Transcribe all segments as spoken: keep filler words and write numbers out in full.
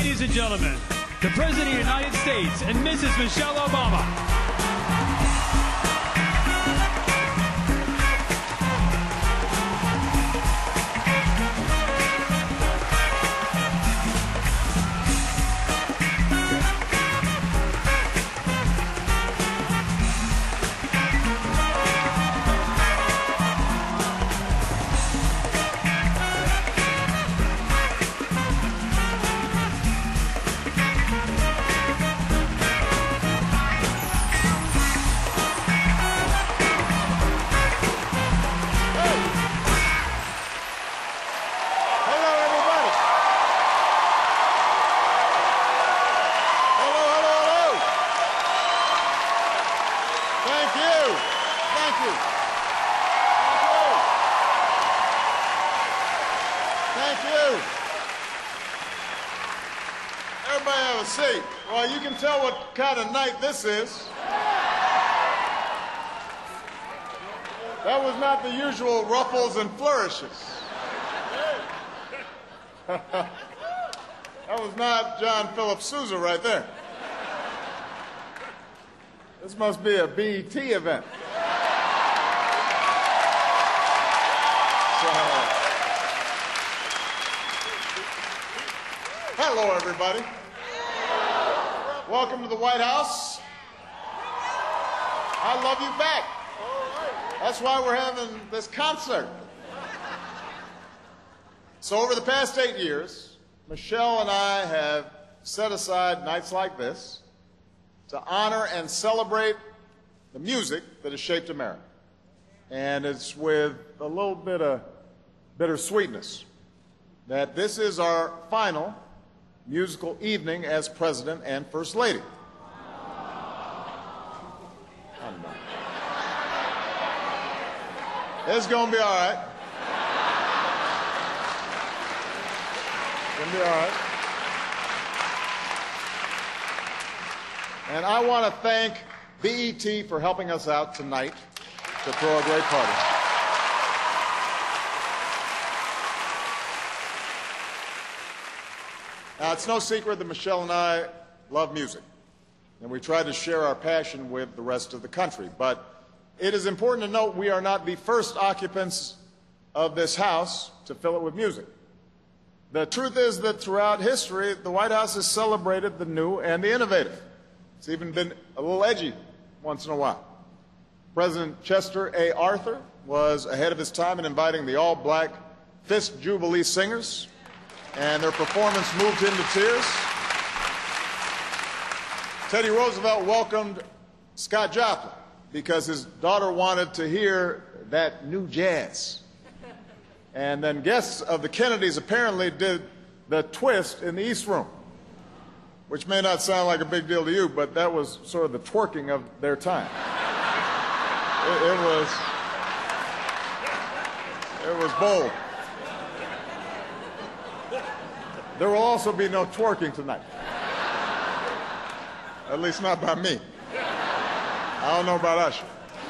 ladies and gentlemen, the President of the United States and Missus Michelle Obama. Tell what kind of night this is. That was not the usual ruffles and flourishes. That was not John Philip Sousa right there. This must be a B E T event. So, hello, everybody. Welcome to the White House. I love you back. That's why we're having this concert. So over the past eight years, Michelle and I have set aside nights like this to honor and celebrate the music that has shaped America. And it's with a little bit of bittersweetness that this is our final musical evening as President and First Lady. It's gonna be all right. It's gonna be all right. And I want to thank B E T for helping us out tonight to throw a great party. Now, it's no secret that Michelle and I love music, and we try to share our passion with the rest of the country. But it is important to note we are not the first occupants of this house to fill it with music. The truth is that throughout history, the White House has celebrated the new and the innovative. It's even been a little edgy once in a while. President Chester A. Arthur was ahead of his time in inviting the all-black Fisk Jubilee Singers, and their performance moved him to tears. Teddy Roosevelt welcomed Scott Joplin because his daughter wanted to hear that new jazz. And then guests of the Kennedys apparently did the twist in the East Room, which may not sound like a big deal to you, but that was sort of the twerking of their time. It, it was, it was bold. There will also be no twerking tonight. At least not by me. I don't know about Usher.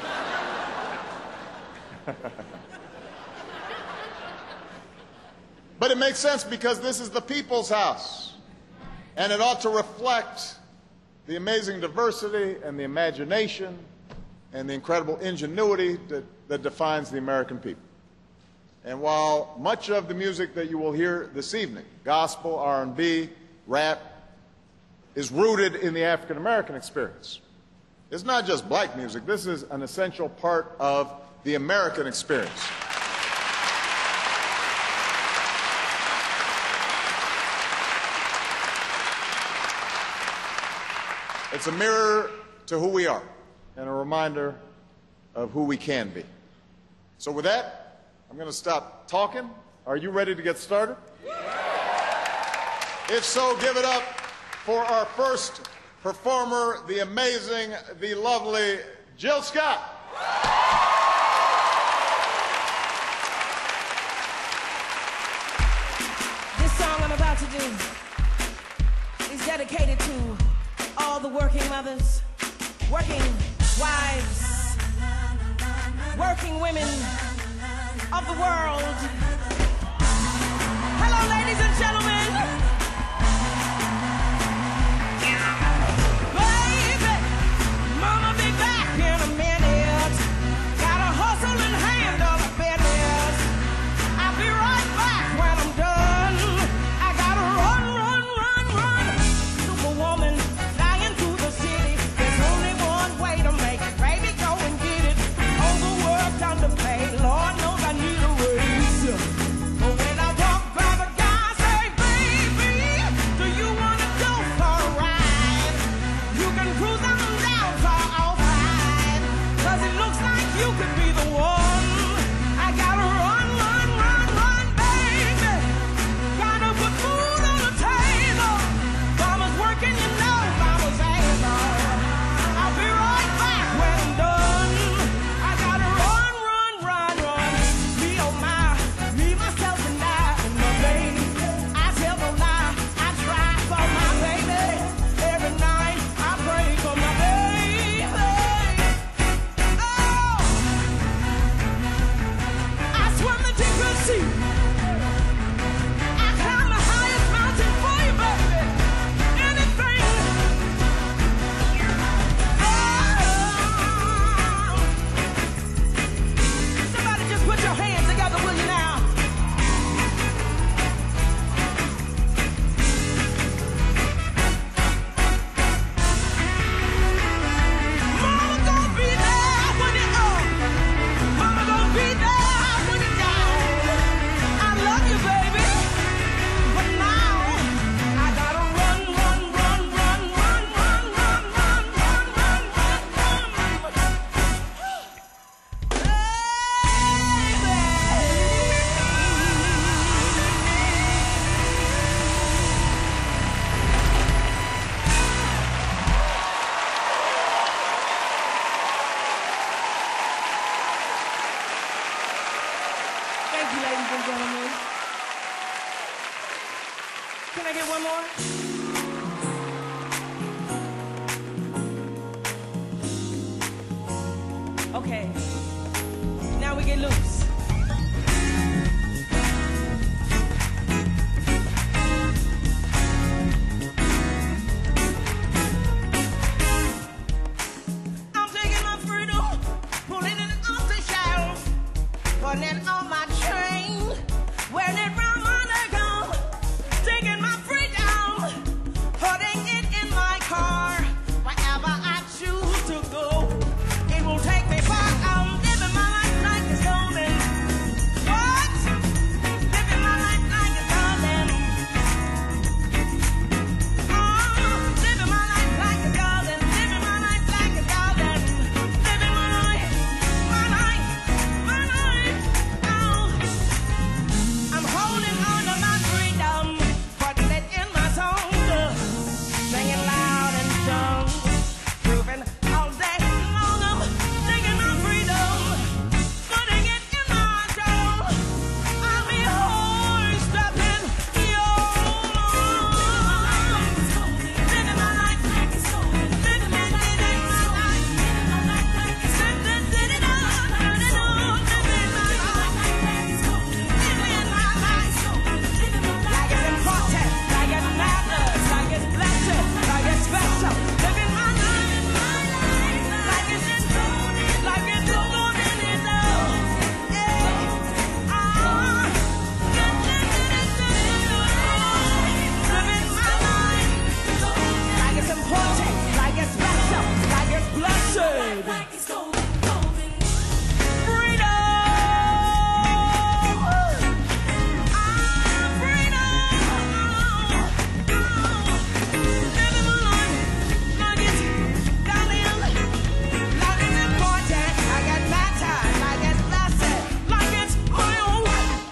But it makes sense because this is the people's house, and it ought to reflect the amazing diversity and the imagination and the incredible ingenuity that, that defines the American people. And while much of the music that you will hear this evening, gospel, R and B, rap, is rooted in the African American experience, it's not just black music. This is an essential part of the American experience. It's a mirror to who we are and a reminder of who we can be. So with that, I'm going to stop talking. Are you ready to get started? If so, give it up for our first performer, the amazing, the lovely Jill Scott. This song I'm about to do is dedicated to all the working mothers, working wives, working women of the world. Hello, ladies and gentlemen. get loose. I'm taking my freedom, pulling it off the shelf, putting it on my train, wearing it round my neck, on, taking my freedom, putting it in my car, wherever I choose to go. It will take me far. I'm living my life like it's golden. What? Living my life like it's golden. Oh, living my life like it's golden. Living my life like it's golden. Living my life, my life, my life. Oh, I'm holding on to my freedom, putting it in my zone, singing loud and strong, proving all day long. I'm taking my freedom, putting it in my zone. I'll be always stepping yo. Living my life like it's golden. Living my life like it's golden. Living my life like it's golden. Living my life like it's golden. Living my life like it's golden. Living my life like it's important, like it matters, like it's blessed, like it's special. Living my life like it's golden, like it's golden enough. Yeah. Ah. Living my life like it's important, like it's special, like it's blessed. Like it's golden, golden. Freedom. Ah, freedom. Living my life like it's golden, like it's important, like it matters, like it's blessed, like it's my own.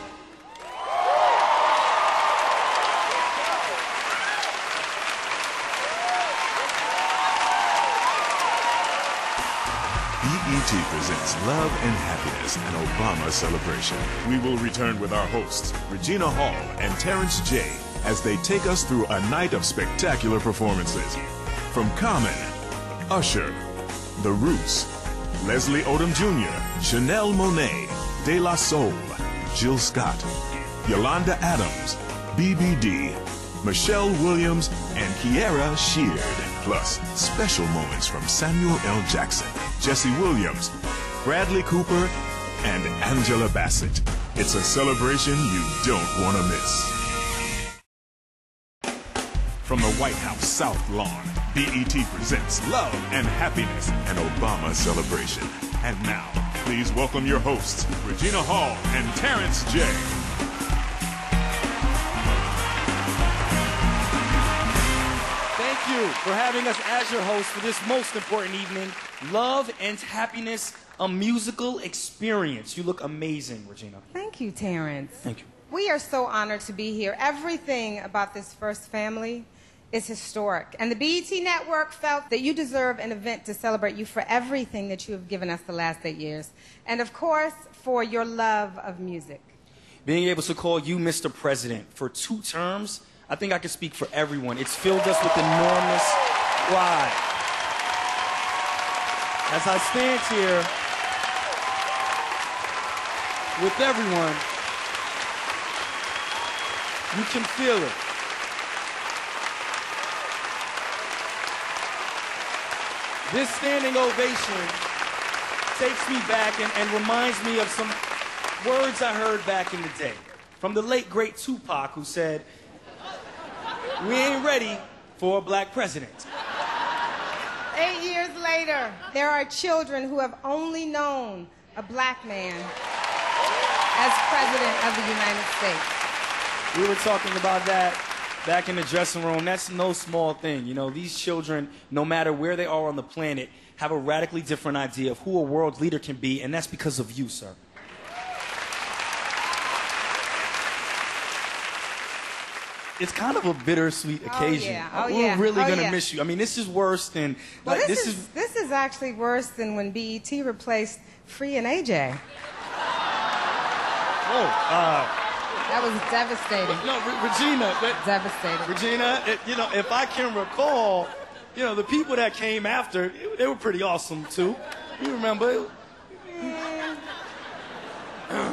B E T presents Love and Happiness, an Obama celebration. We will return with our hosts, Regina Hall and Terrence J, as they take us through a night of spectacular performances. From Common, Usher, The Roots, Leslie Odom Junior, Chanel Monáe, De La Soul, Jill Scott, Yolanda Adams, B B D, Michelle Williams, and Kiera Sheard. Plus, special moments from Samuel L. Jackson, Jesse Williams, Bradley Cooper, and Angela Bassett. It's a celebration you don't want to miss. From the White House South Lawn, B E T presents Love and Happiness, an Obama celebration. And now, please welcome your hosts, Regina Hall and Terrence J. Thank you for having us as your host for this most important evening, Love and Happiness, a musical experience. You look amazing, Regina. Thank you, Terrence. Thank you. We are so honored to be here. Everything about this first family is historic. And the B E T Network felt that you deserve an event to celebrate you for everything that you have given us the last eight years. And of course, for your love of music. Being able to call you Mister President for two terms, I think I can speak for everyone. It's filled us with enormous pride. As I stand here with everyone, you can feel it. This standing ovation takes me back and, and reminds me of some words I heard back in the day from the late, great Tupac, who said, "We ain't ready for a black president." Eight years later, there are children who have only known a black man as President of the United States. We were talking about that back in the dressing room. That's no small thing. You know, these children, no matter where they are on the planet, have a radically different idea of who a world leader can be, and that's because of you, sir. It's kind of a bittersweet occasion. Oh, yeah. Oh, We're yeah. really Oh, going to yeah. miss you. I mean, this is worse than... Well, like, this, this is, is... this is actually worse than when B E T replaced Free and A J. Oh, uh... That was devastating. No, Re- Regina... That, Devastating. Regina, it, you know, if I can recall, you know, the people that came after, they were pretty awesome, too. You remember?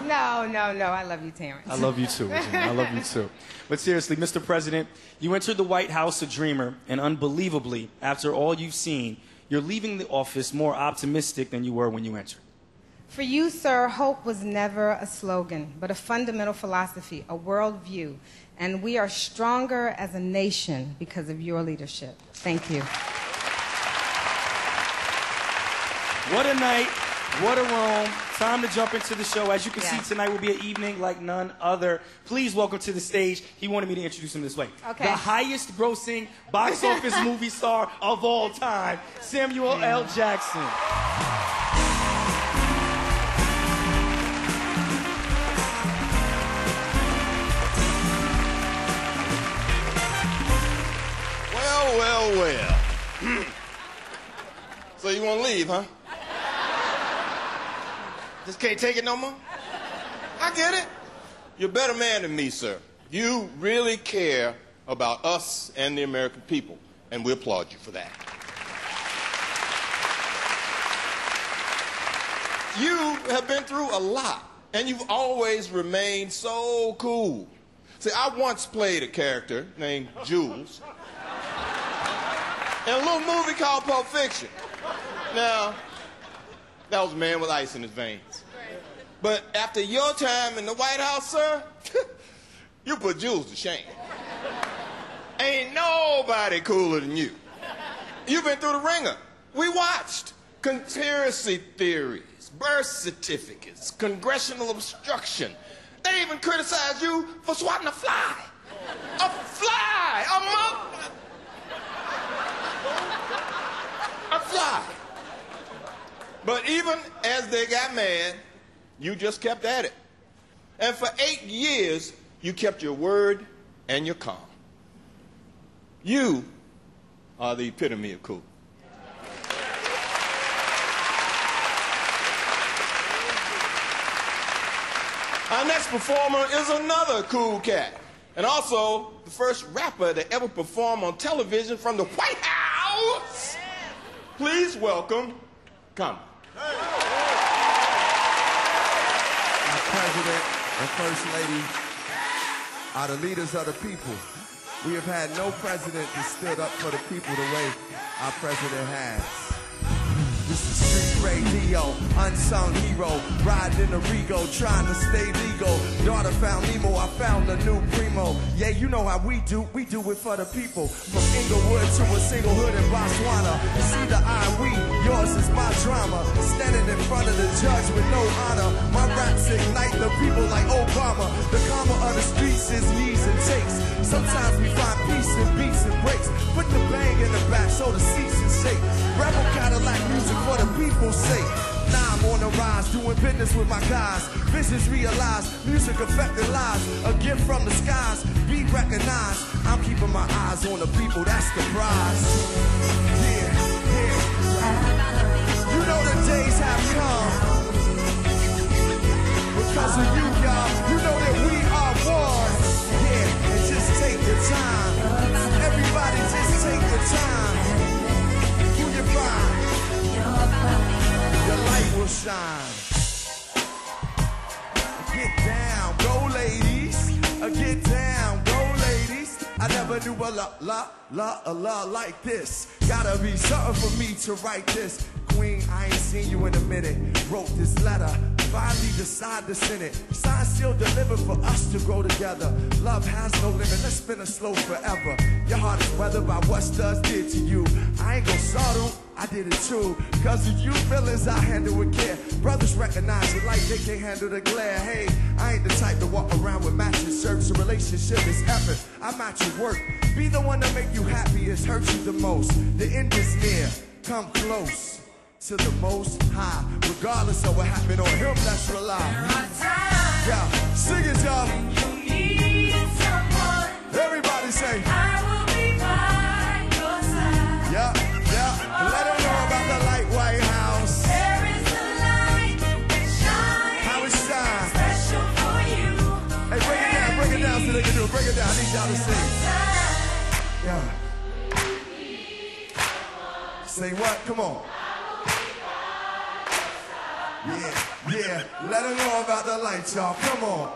No, no, no. I love you, Terrence. I love you too, Regina. I love you too. But seriously, Mister President, you entered the White House a dreamer, and unbelievably, after all you've seen, you're leaving the office more optimistic than you were when you entered. For you, sir, hope was never a slogan, but a fundamental philosophy, a worldview. And we are stronger as a nation because of your leadership. Thank you. What a night. What a room. Time to jump into the show. As you can Yes. see, tonight will be an evening like none other. Please welcome to the stage. He wanted me to introduce him this way. Okay. The highest grossing box office movie star of all time, Samuel L. Jackson. Well, well, well. So you want to leave, huh? Just can't take it no more? I get it. You're a better man than me, sir. You really care about us and the American people, and we applaud you for that. You have been through a lot, and you've always remained so cool. See, I once played a character named Jules in a little movie called Pulp Fiction. Now, that was a man with ice in his veins. But after your time in the White House, sir, you put Jules to shame. Ain't nobody cooler than you. You've been through the ringer. We watched conspiracy theories, birth certificates, congressional obstruction. They even criticized you for swatting a fly. A fly! A mo- A fly. But even as they got mad, you just kept at it. And for eight years, you kept your word and your calm. You are the epitome of cool. Our next performer is another cool cat, and also the first rapper to ever perform on television from the White House. Please welcome Common. Our president and first lady are the leaders of the people. We have had no president that stood up for the people the way our president has. This is street radio, unsung hero, riding in a Rego, trying to stay legal. Daughter found Nemo, I found a new primo. Yeah, you know how we do, we do it for the people. From Inglewood to a single hood in Botswana. See the eye, we, yours is my drama. Standing in front of the judge with no honor. My raps ignite the people like Obama. The karma of the streets is knees and takes. Sometimes we find peace in beats and breaks. Put the bang in the back so the seats is shake. Rebel Cadillac music for the people's sake. Now I'm on the rise, doing business with my guys. Visions realized, music affecting lives. A gift from the skies, be recognized. I'm keeping my eyes on the people, that's the prize. Yeah, yeah. You know the days have come. Because of you, y'all, you know that we are one. Yeah, and just take your time. Everybody just take your time. Who you find? Your light will shine. Get down, go ladies. Get down, go ladies. I never knew a la la la a la like this. Gotta be something for me to write this. Queen, I ain't seen you in a minute. Wrote this letter, finally decided to send it. Sign still delivered for us to grow together. Love has no limit, let's spin it slow forever. Your heart is weathered by what studs did to you. I ain't gon' subtle, I did it too. Cause of you feelings I handle with care. Brothers recognize it like they can't handle the glare. Hey, I ain't the type to walk around with matching shirts. A relationship is effort, I match your work. Be the one to make you happy, it's hurt you the most. The end is near, come close to the most high. Regardless of what happened on him, let's rely. Yeah, sing it, y'all. Everybody say, I will be by your side. yeah, yeah. Let them know about the light White House. There is a light that shines. How it shines. Special for you. Hey, break it down, break it down so they can do it. Break it down, I need y'all to sing. Yeah. Say what? Come on. Yeah, yeah, let them know about the light, y'all. Come on.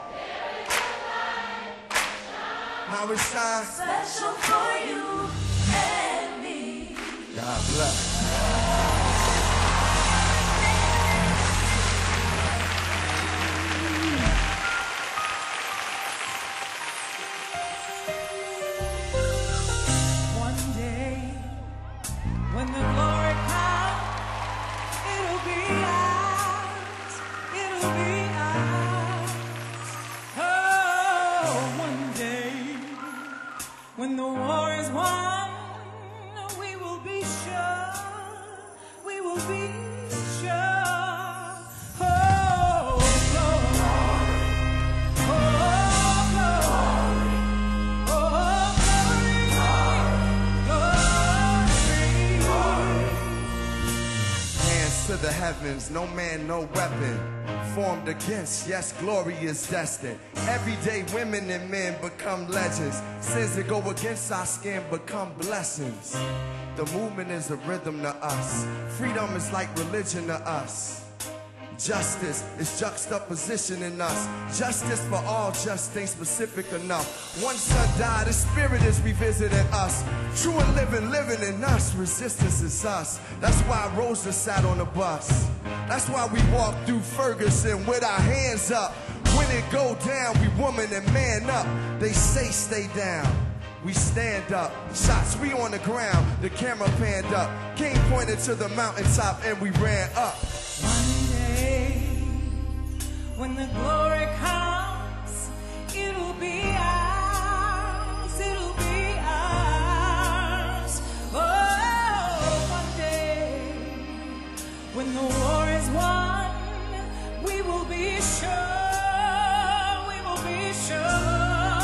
How it shines. Special for you and me. God bless. One day, when the glory comes, it'll be ours. It'll be ours. Oh, one day, when the war is won, we will be sure. We will be sure. Oh, glory. Oh, glory. Oh, glory. Glory. Hands to the heavens, no man, no weapon formed against. Yes, glory is destined. Everyday women and men become legends. Sins that go against our skin become blessings. The movement is a rhythm to us. Freedom is like religion to us. Justice is juxtaposition in us. Justice for all just ain't specific enough. One son died, his spirit is revisiting us. True and living, living in us. Resistance is us. That's why Rosa sat on the bus. That's why we walk through Ferguson with our hands up. When it go down, we woman and man up. They say stay down. We stand up, shots we on the ground, the camera panned up. King pointed to the mountaintop and we ran up. One day, when the glory comes, it'll be ours, it'll be ours. Oh, one day, when the war is won, we will be sure, we will be sure.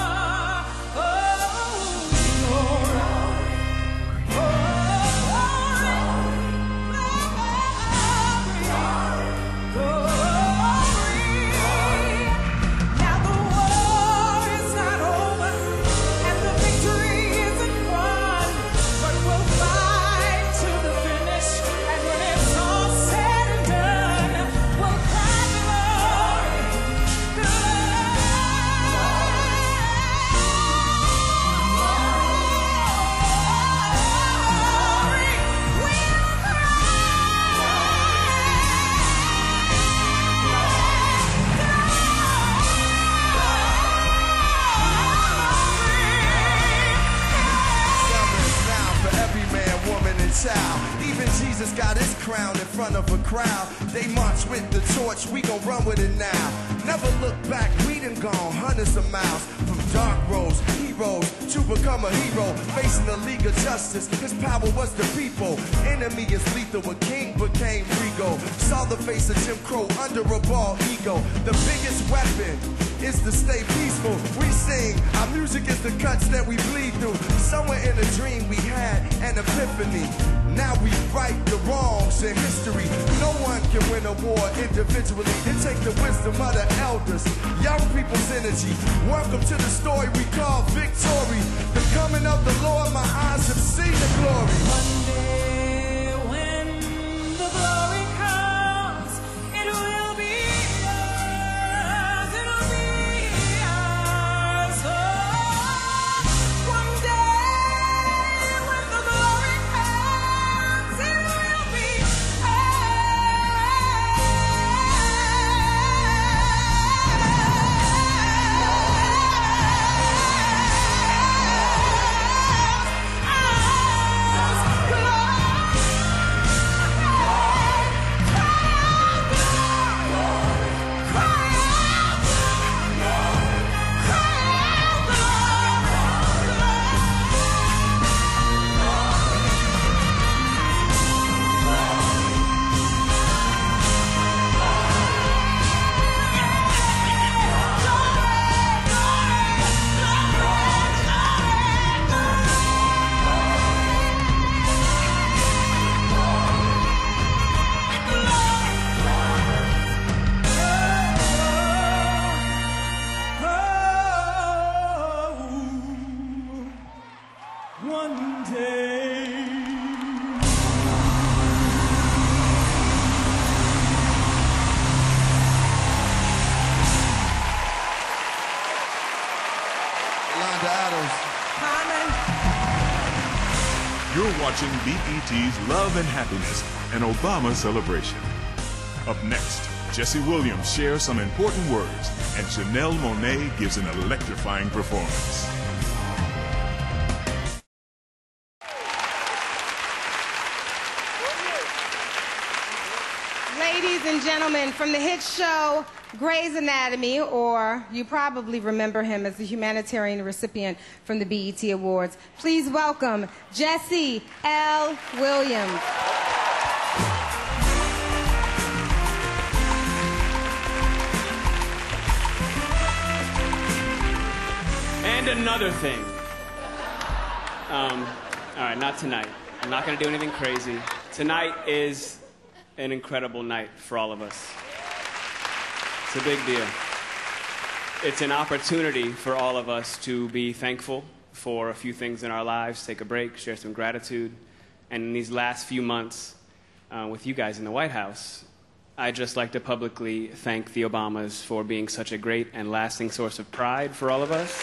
Even Jesus got his crown in front of a crowd. They march with the torch, we gon' run with it now. Never look back, we done gone hundreds of miles. From dark roads, heroes, to become a hero. Facing the League of Justice, his power was the people. Enemy is lethal, a king became regal. Saw the face of Jim Crow under a bald ego. The biggest weapon is to stay peaceful. We sing, our music is the cuts that we bleed through. Somewhere in a dream we had an epiphany. Now we right the wrongs in history. No one can win a war individually. It takes the wisdom of the elders, young people's energy. Welcome to the story we call victory. The coming of the Lord, my eyes have seen the glory. One day when the glory comes, it will be ours, it'll be ours. Oh, one day when the glory comes, it will be one day. You're watching B E T's Love and Happiness, an Obama celebration. Up next, Jesse Williams shares some important words, and Janelle Monáe gives an electrifying performance. Ladies and gentlemen, from the hit show Grey's Anatomy, or you probably remember him as the humanitarian recipient from the B E T Awards, please welcome Jesse L. Williams. And another thing. Um, all right, not tonight. I'm not going to do anything crazy. Tonight is an incredible night for all of us. It's a big deal. It's an opportunity for all of us to be thankful for a few things in our lives, take a break, share some gratitude. And in these last few months uh, with you guys in the White House, I'd just like to publicly thank the Obamas for being such a great and lasting source of pride for all of us.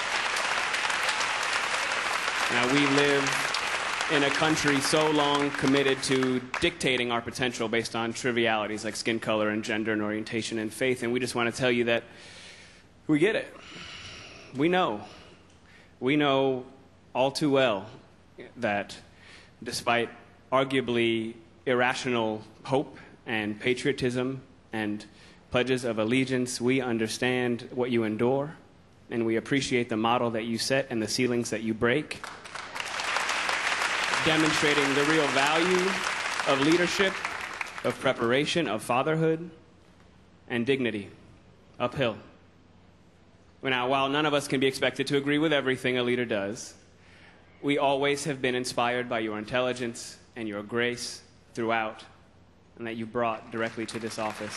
Now, we live in a country so long committed to dictating our potential based on trivialities like skin color and gender and orientation and faith, and we just want to tell you that we get it. We know. We know all too well that despite arguably irrational hope and patriotism and pledges of allegiance, we understand what you endure, and we appreciate the model that you set and the ceilings that you break, demonstrating the real value of leadership, of preparation, of fatherhood, and dignity, uphill. Now, while none of us can be expected to agree with everything a leader does, we always have been inspired by your intelligence and your grace throughout, and that you brought directly to this office.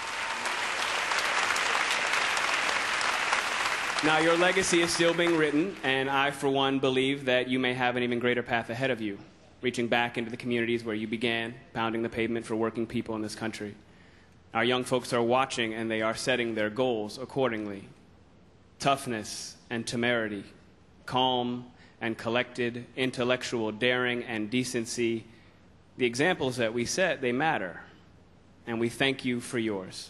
Now, your legacy is still being written, and I, for one, believe that you may have an even greater path ahead of you, reaching back into the communities where you began, pounding the pavement for working people in this country. Our young folks are watching, and they are setting their goals accordingly. Toughness and temerity, calm and collected, intellectual daring and decency. The examples that we set, they matter, and we thank you for yours.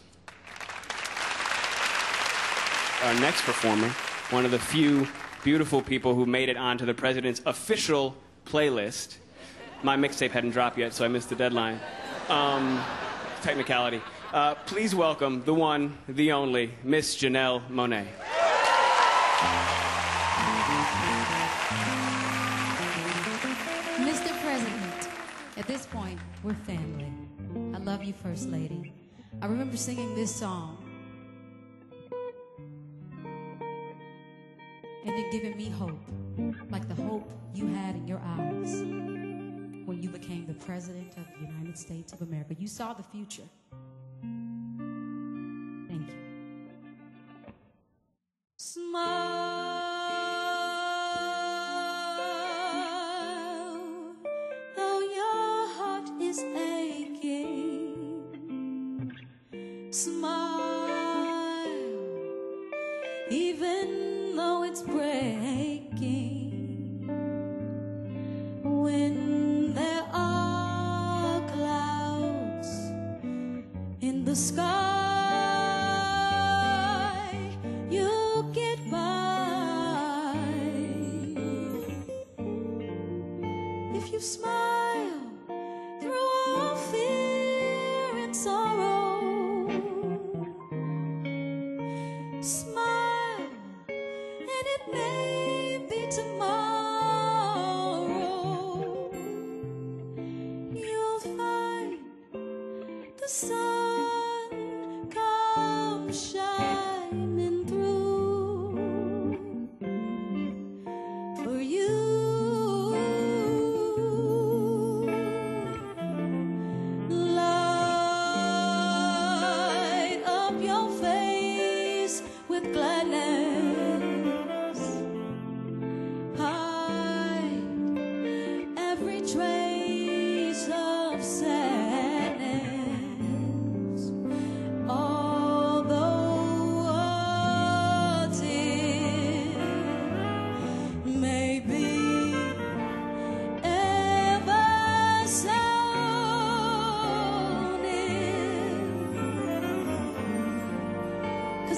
Our next performer, one of the few beautiful people who made it onto the president's official playlist. My mixtape hadn't dropped yet, so I missed the deadline. Um, technicality. Uh, please welcome the one, the only, Miss Janelle Monáe. Mister President, at this point, we're family. I love you, First Lady. I remember singing this song and it giving me hope, like the hope you had in your eyes when you became the President of the United States of America. You saw the future. Thank you. Smile, though your heart is aching. Smile, even though it's breaking. When there are clouds in the sky, you get by. If you smile through all fear and sorrow, smile, and it may be tomorrow. You'll find the sun come shining through for you.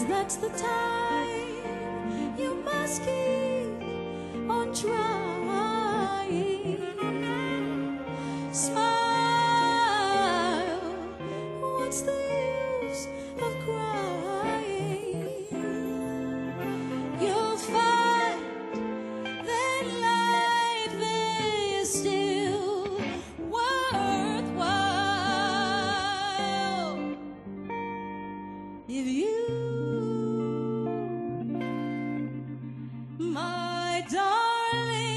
that's the time you must keep on trying. Smile, what's the use of crying? You'll find that life is still worthwhile if you, my darling,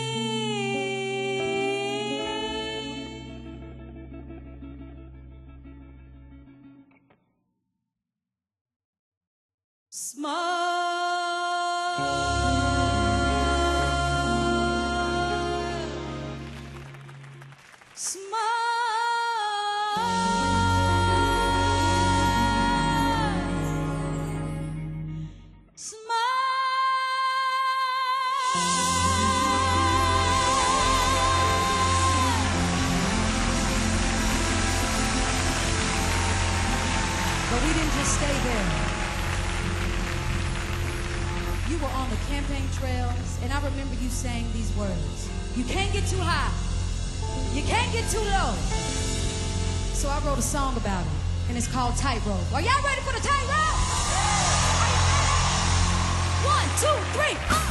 But we didn't just stay there. You were on the campaign trails, and I remember you saying these words. You can't get too high. You can't get too low. So I wrote a song about it, and it's called Tightrope. Are y'all ready for the tightrope? One, two, three, up!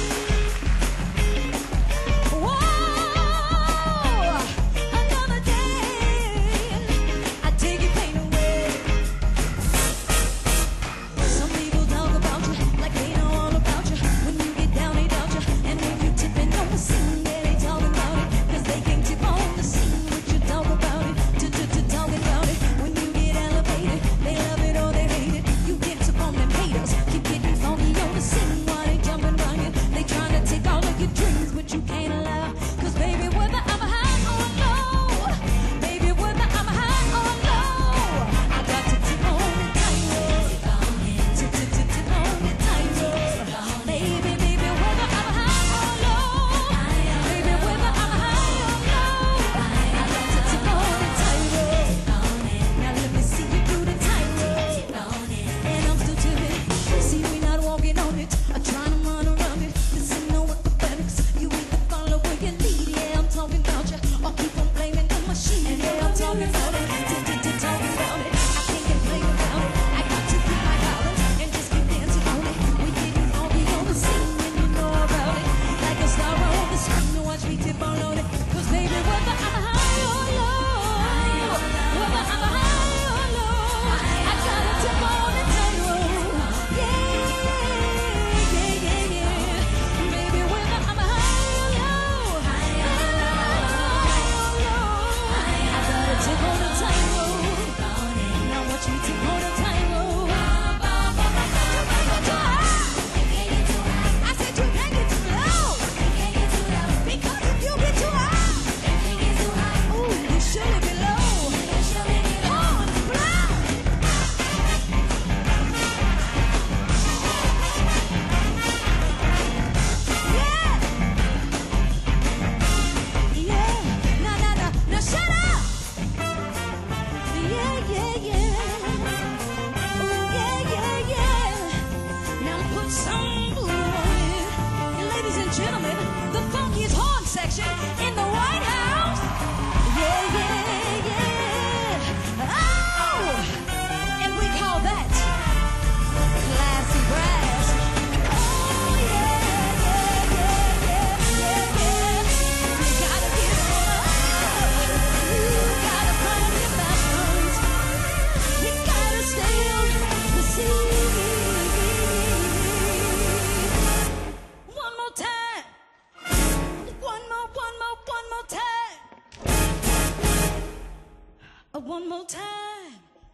One more time,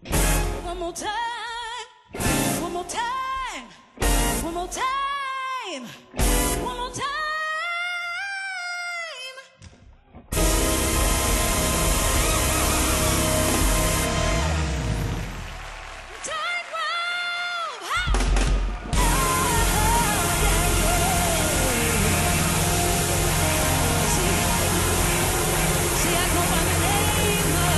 one more time, one more time, one more time, one more time. Tightrope! Ha! Oh, yeah, yeah. See, see, I go by the name of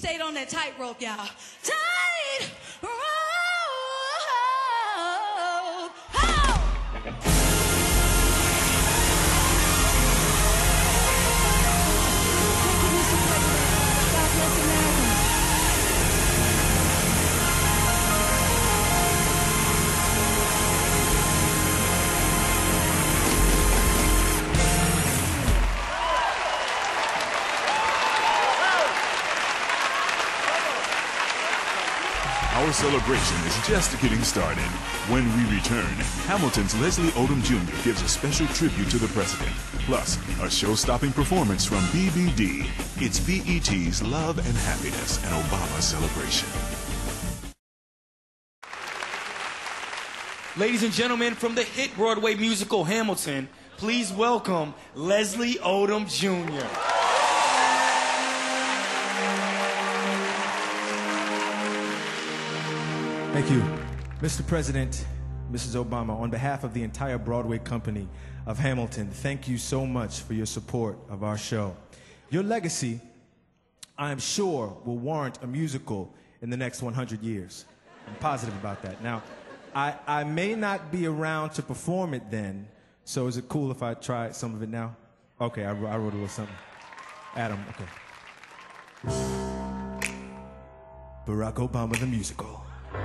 stayed on that tightrope, y'all. Tight rope. Our celebration is just getting started. When we return, Hamilton's Leslie Odom Junior gives a special tribute to the president, plus a show-stopping performance from B B D. It's B E T's Love and Happiness, an Obama celebration. Ladies and gentlemen, from the hit Broadway musical Hamilton, please welcome Leslie Odom Junior Thank you. Mister President, Missus Obama, on behalf of the entire Broadway company of Hamilton, thank you so much for your support of our show. Your legacy, I am sure, will warrant a musical in the next one hundred years. I'm positive about that. Now, I, I may not be around to perform it then, so is it cool if I try some of it now? Okay, I, I wrote a little something. Adam, okay. Barack Obama the musical.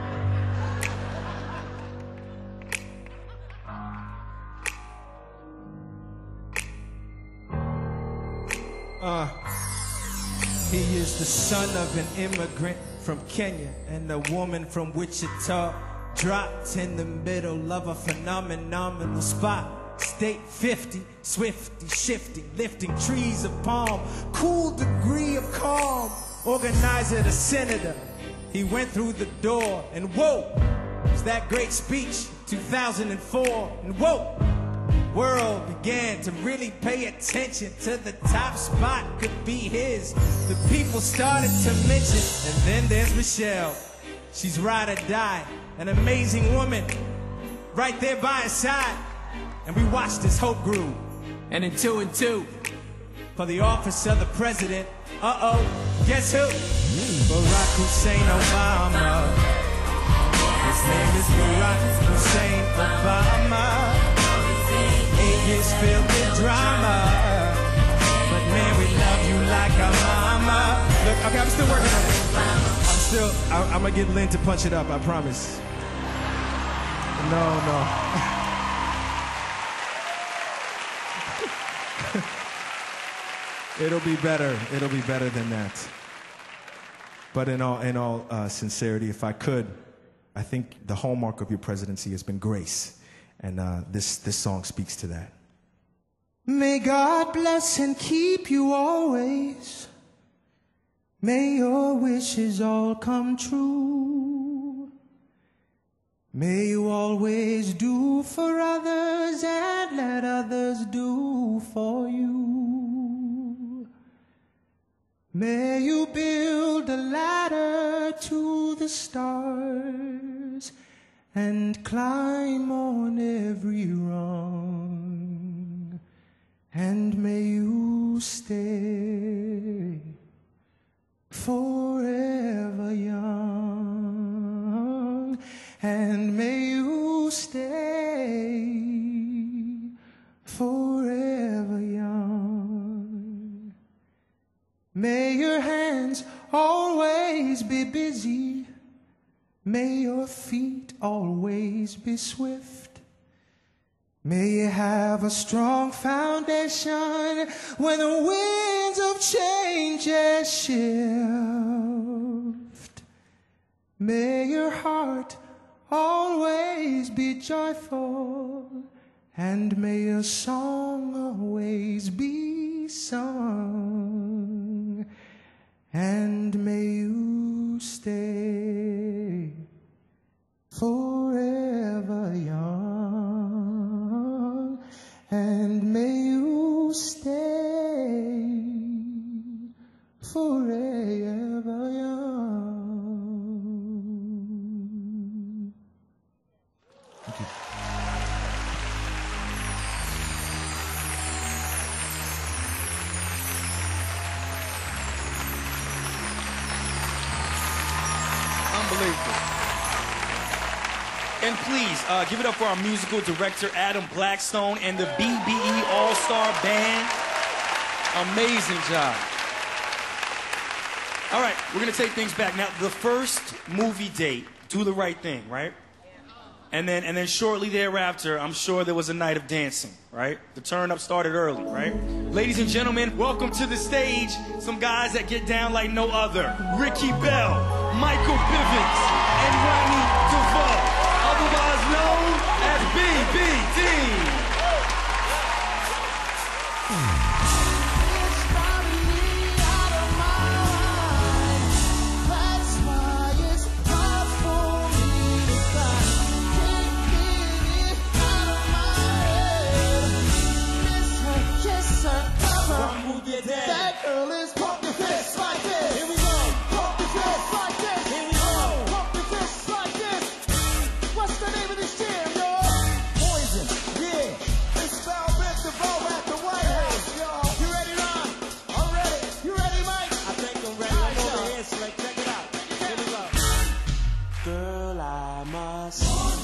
Uh, he is the son of an immigrant from Kenya and a woman from Wichita. Dropped in the middle of a phenomenal spot. State fifty, swifty, shifty, lifting trees of palm. Cool degree of calm. Organizer, the senator. He went through the door and whoa, was that great speech, two thousand four, and whoa. World began to really pay attention to the top spot could be his. The people started to mention, and then there's Michelle. She's ride or die, an amazing woman, right there by his side. And we watched as hope grew. And in two and two, for the office of the president, uh-oh, guess who? Barack Hussein Obama. His name is Barack Hussein Obama. Eight years filled with drama, but man, we love you like a mama. Look, okay, I'm still working on it. I'm still, I, I'm gonna get Lynn to punch it up, I promise. No, no. It'll be better, it'll be better than that. But in all, in all uh, sincerity, if I could, I think the hallmark of your presidency has been grace. And uh, this, this song speaks to that. May God bless and keep you always. May your wishes all come true. May you always do for others and let others do for you. May you build a ladder to the stars and climb on every rung, and may you stay forever young, and may you stay forever young. May your hands always be busy. May your feet always be swift. May you have a strong foundation when the winds of change shift. May your heart always be joyful, and may your song always be sung, and may you stay forever young, and may you stay forever young. Thank you. Unbelievable. And please, uh, give it up for our musical director, Adam Blackstone, and the B B E All-Star Band. Amazing job. All right, we're going to take things back. Now, the first movie date, Do the Right Thing, right? And then, and then shortly thereafter, I'm sure there was a night of dancing, right? The turn-up started early, right? Ladies and gentlemen, welcome to the stage some guys that get down like no other. Ricky Bell, Michael Bivins, and Ronnie DeVoe, otherwise known as B B D. That girl is pump your fist like this. Here we go. Pump your fist like this. Here we go. Pump your fist like this. What's the name of this jam, y'all? Poison. Yeah. It's Velvet DeVoe at the White House, y'all. You ready, Ron? I'm ready. You ready, Mike? I think I'm ready. I'm over here, Slick. Check it out. Here we go. Girl, I must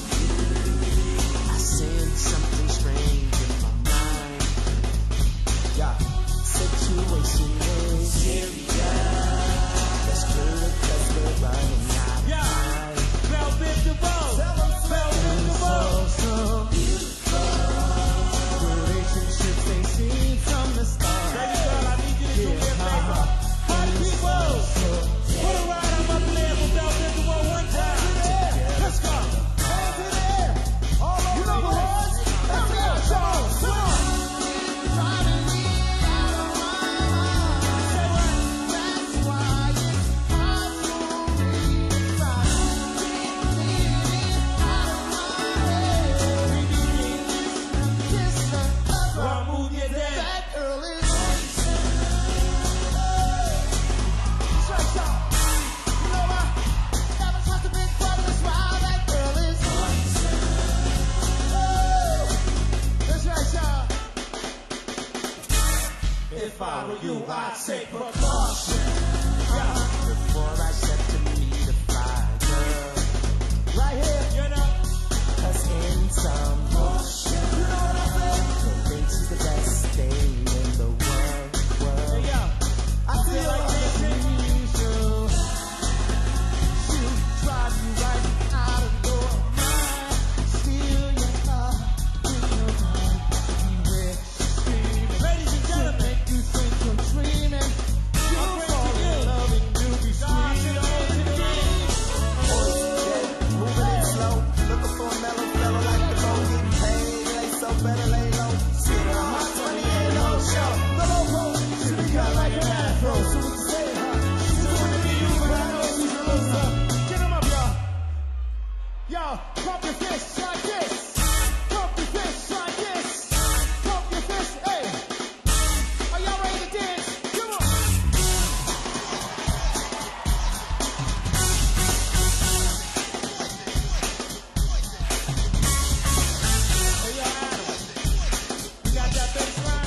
I sense something strange in my mind. Yeah. Situation is serious. Let's do it, let's go running out. Yeah. Velvet DeVoe. Velvet DeVoe. So beautiful. Relationships they seem from the start. Baby girl, I need you to do me a favor. Party people, put a ride up up in there for Velvet DeVoe one time. Let's go. Hands in the air. All over the horse. Help me out, y'all. Come on. If I were you, I'd take precaution. Yeah. Before I set to meet a fly girl. Right here, you know. Cause in some motion, you know what I'm saying? don't think she's the best thing in the world. world. Hey, yo, I feel like this unusual. She drive you right out of your mind. Steal your heart, in your mind. Beware, screaming. Ladies and gentlemen. You think you're dreaming. You fall in love and you be screaming. Moving it slow, looking for a mellow fellow like the boat getting paid. Lay so better lay low. Sit on a hot twenty-eight no show. The low she be cut like an afro. So what you say, huh? She's wanna be you, but I know she's a loser. Get them up, y'all. Y'all, pump your fists like this. Pump your fists like this. Pump your fists, hey. Are y'all ready to dance? Come on. Hey, yo, Adam. You got that bass line?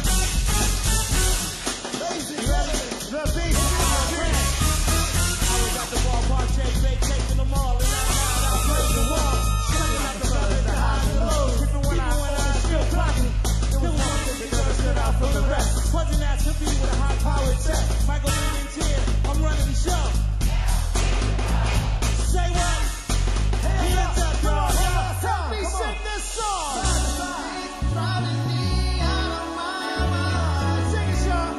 Ladies and gentlemen, the bass line. I was at the ballpark, Jay Bay, taking them all. And I I played the wall. Shutting out the brothers, the highs and lows. Even when I was still clocking. There was one thing that never stood out from the rest. Punching that to be with a high-powered set. Michael Lee and Ted, I'm running the show. Say what? Hands up, y'all. Help me sing this song. Sing it, y'all.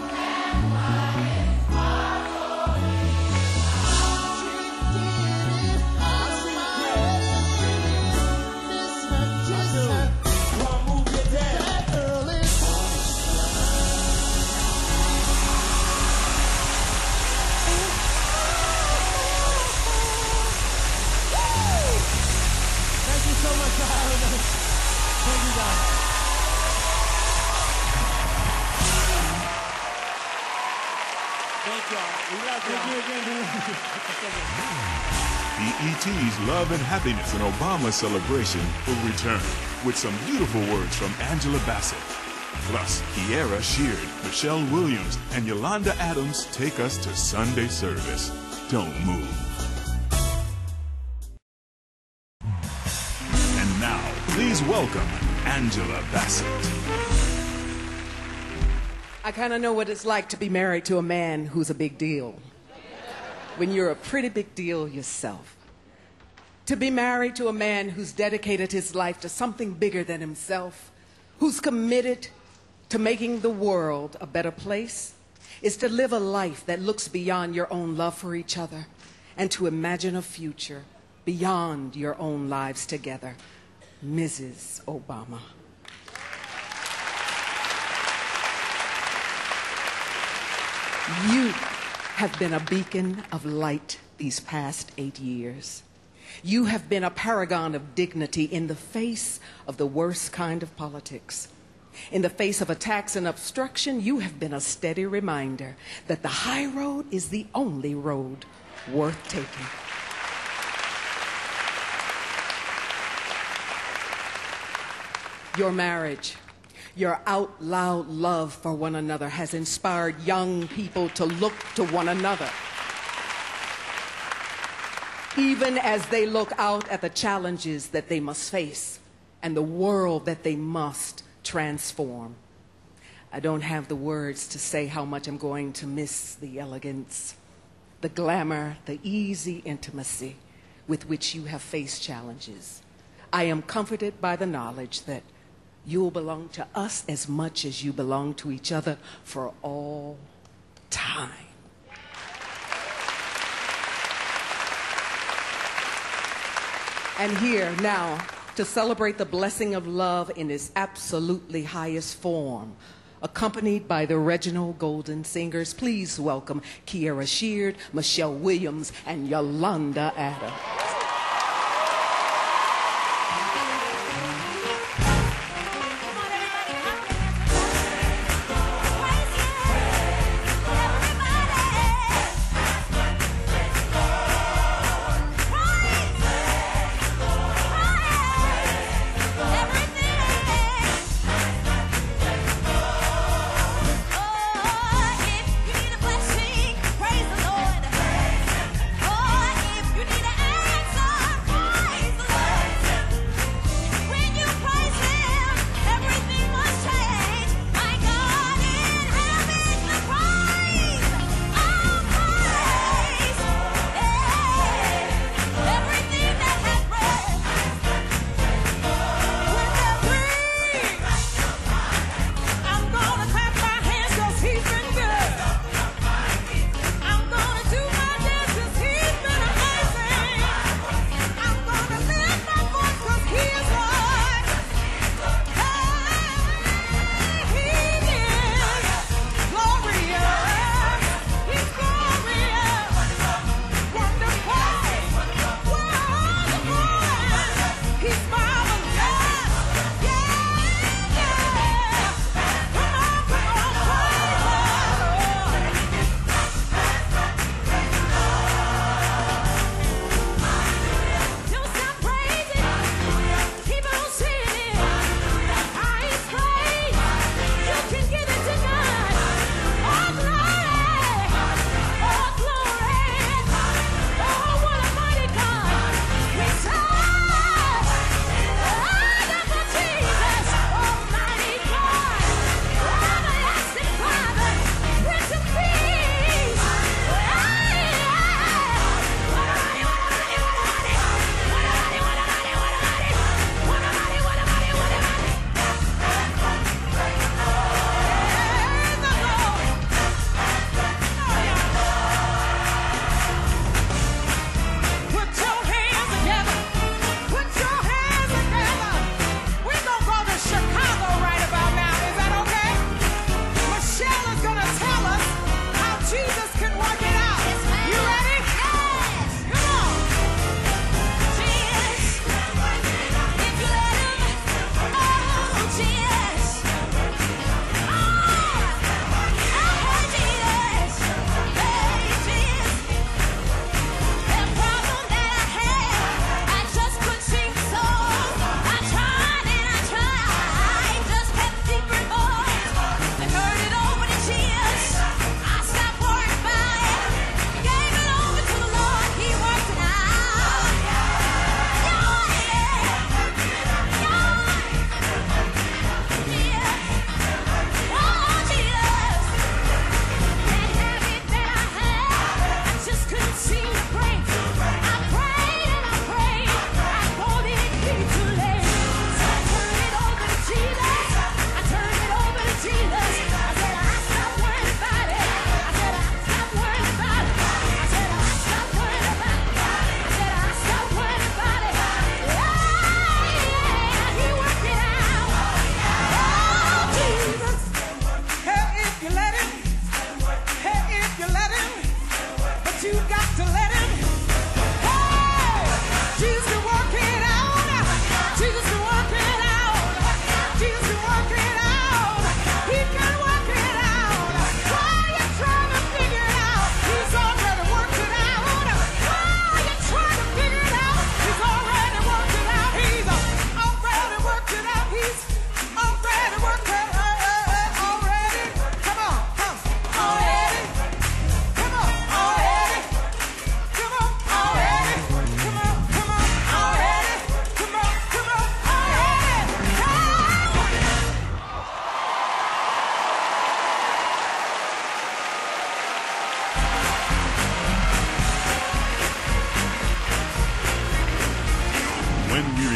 One move, you're dead. Thank you so much for having us. Thank you, guys. Thank y'all. We love you. Thank you again. B E T's Love and Happiness and Obama celebration will return with some beautiful words from Angela Bassett. Plus, Kiera Sheard, Michelle Williams, and Yolanda Adams take us to Sunday service. Don't move. welcome Angela Bassett. I kind of know what it's like to be married to a man who's a big deal. When you're a pretty big deal yourself. To be married to a man who's dedicated his life to something bigger than himself, who's committed to making the world a better place, is to live a life that looks beyond your own love for each other and to imagine a future beyond your own lives together. Missus Obama. You have been a beacon of light these past eight years. You have been a paragon of dignity in the face of the worst kind of politics. In the face of attacks and obstruction, you have been a steady reminder that the high road is the only road worth taking. Your marriage, your out loud love for one another has inspired young people to look to one another. Even as they look out at the challenges that they must face and the world that they must transform. I don't have the words to say how much I'm going to miss the elegance, the glamour, the easy intimacy with which you have faced challenges. I am comforted by the knowledge that you will belong to us as much as you belong to each other for all time. And here now, to celebrate the blessing of love in its absolutely highest form, accompanied by the Reginald Golden Singers, please welcome Kierra Sheard, Michelle Williams, and Yolanda Adams. Praise the Lord. Oh, if you need an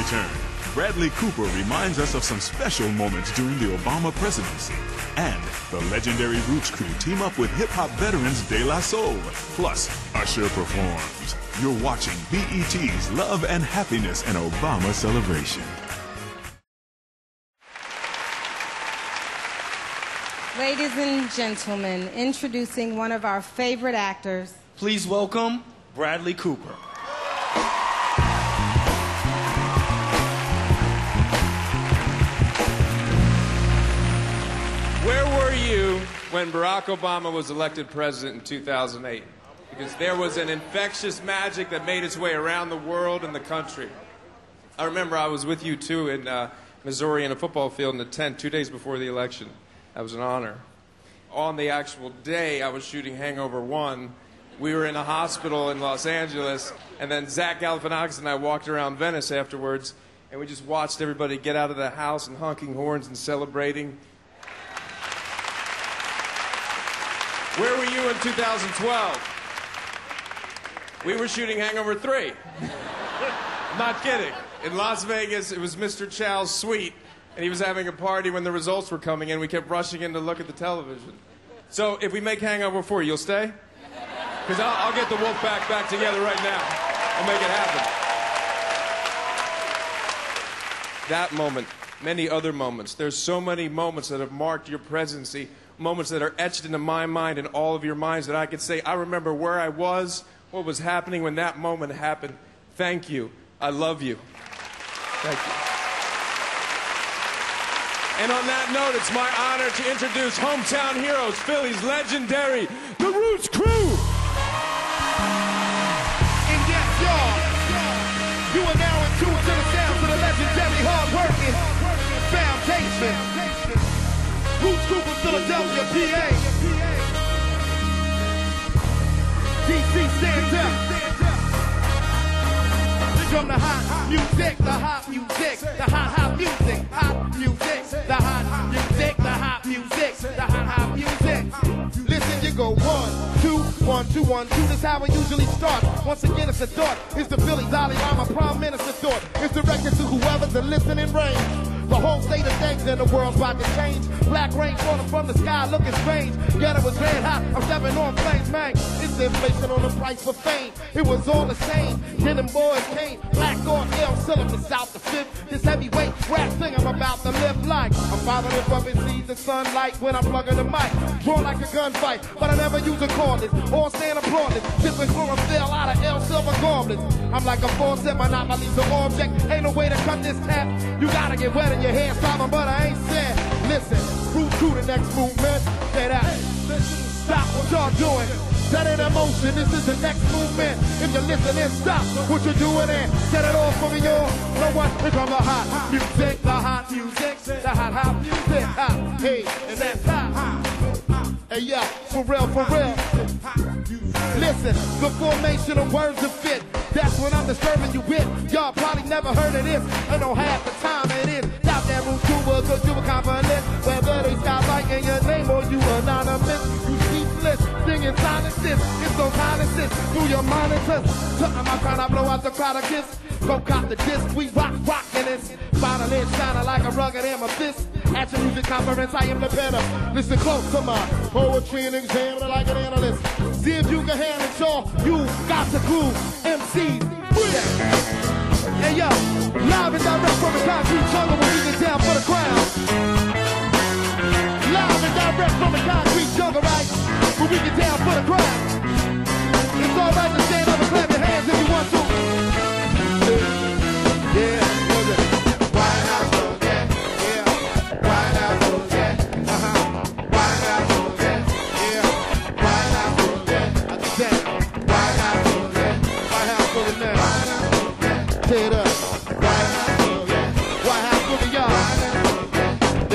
return, Bradley Cooper reminds us of some special moments during the Obama presidency. And the legendary Roots crew team up with hip-hop veterans De La Soul. Plus, Usher performs. You're watching B E T's Love and Happiness and Obama Celebration. Ladies and gentlemen, introducing one of our favorite actors. Please welcome Bradley Cooper. Where were you when Barack Obama was elected president in two thousand eight? Because there was an infectious magic that made its way around the world and the country. I remember I was with you, too, in uh, Missouri in a football field in a tent two days before the election. That was an honor. On the actual day I was shooting Hangover one, we were in a hospital in Los Angeles, and then Zach Galifianakis and I walked around Venice afterwards, and we just watched everybody get out of the house and honking horns and celebrating. Where were you in two thousand twelve? We were shooting Hangover three. Not kidding. In Las Vegas, it was Mister Chow's suite, and he was having a party when the results were coming in. We kept rushing in to look at the television. So if we make Hangover four, you'll stay? Because I'll, I'll get the Wolfpack back together right now. I'll make it happen. That moment, many other moments. There's so many moments that have marked your presidency, moments that are etched into my mind and all of your minds that I could say, I remember where I was, what was happening when that moment happened. Thank you. I love you. Thank you. And on that note, it's my honor to introduce Hometown Heroes, Philly's legendary The Roots Crew. And yes, y'all, you are now in tune to the sounds of the legendary hard-working foundation. Roots Group of Philadelphia, P A. D C, stand up. From the hot music, the hot music, the hot, hot music, hot music, the hot music, the hot music, the hot, hot music. Listen, you go one, two, one, two, one, two. This how it usually starts. Once again, it's a thought. It's the Philly Dalai Lama Prime Minister thought. It's directed to whoever's in listening range. The whole state of things in the world's about to change. Black rain falling from the sky looking strange. Ghetto was red hot, I'm stepping on flames, man. It's the inflation on the price for fame. It was all the same. Then them boys came. Black on L, Cylinder, South the fifth. This heavyweight rap thing I'm about to live like. I'm fathering up and see the sunlight when I'm plugging the mic. Draw like a gunfight, but I never use a cordless. Or stand applauded. Sipping chlorophyll out of L silver goblets. I'm like a faucet, monopoly's the object. Ain't no way to cut this tap. You gotta get wet in your hair, stopping, but I ain't sad. Listen, move to the next movement. Say that. Stop what y'all doing. Set it in motion, this is the next movement. If you're listening, stop what you're doing and set it off for me, y'all. No one is from the hot music, the hot music, the hot, hot music, hot, hey, and that's hot. Hey, yeah, for real, for real. Listen, the formation of words that fit. That's what I'm disturbing you with. Y'all probably never heard of this. I know half the time it is. Stop that root tuba, cause you a confident. Whether they stop writing your name or you anonymous. You speechless, singing silences. It's so silences through your monitors. Something I'm trying to blow out the crowd of kiss. Go cop the disc, we rock, rockin' this. Violin shining like a rugged amethyst. At your music conference, I am the better. Listen close to my poetry and examine it like an analyst. See if you can handle it, y'all. You got to groove. M Cs, hey yo, live and direct from the concrete jungle when we get down for the crowd. Live and direct from the concrete jungle, right? When we get down for the crowd. It's all right to stand up and clap your hands if you want to. Yeah, White House goes, yeah, yeah. White House goes, yeah, uh-huh. White House goes, yeah, yeah. White House goes, yeah, understand. White House goes, yeah. White House goes, yeah. White House goes, yeah. Tear it up. White House goes, yeah. White House goes, yeah.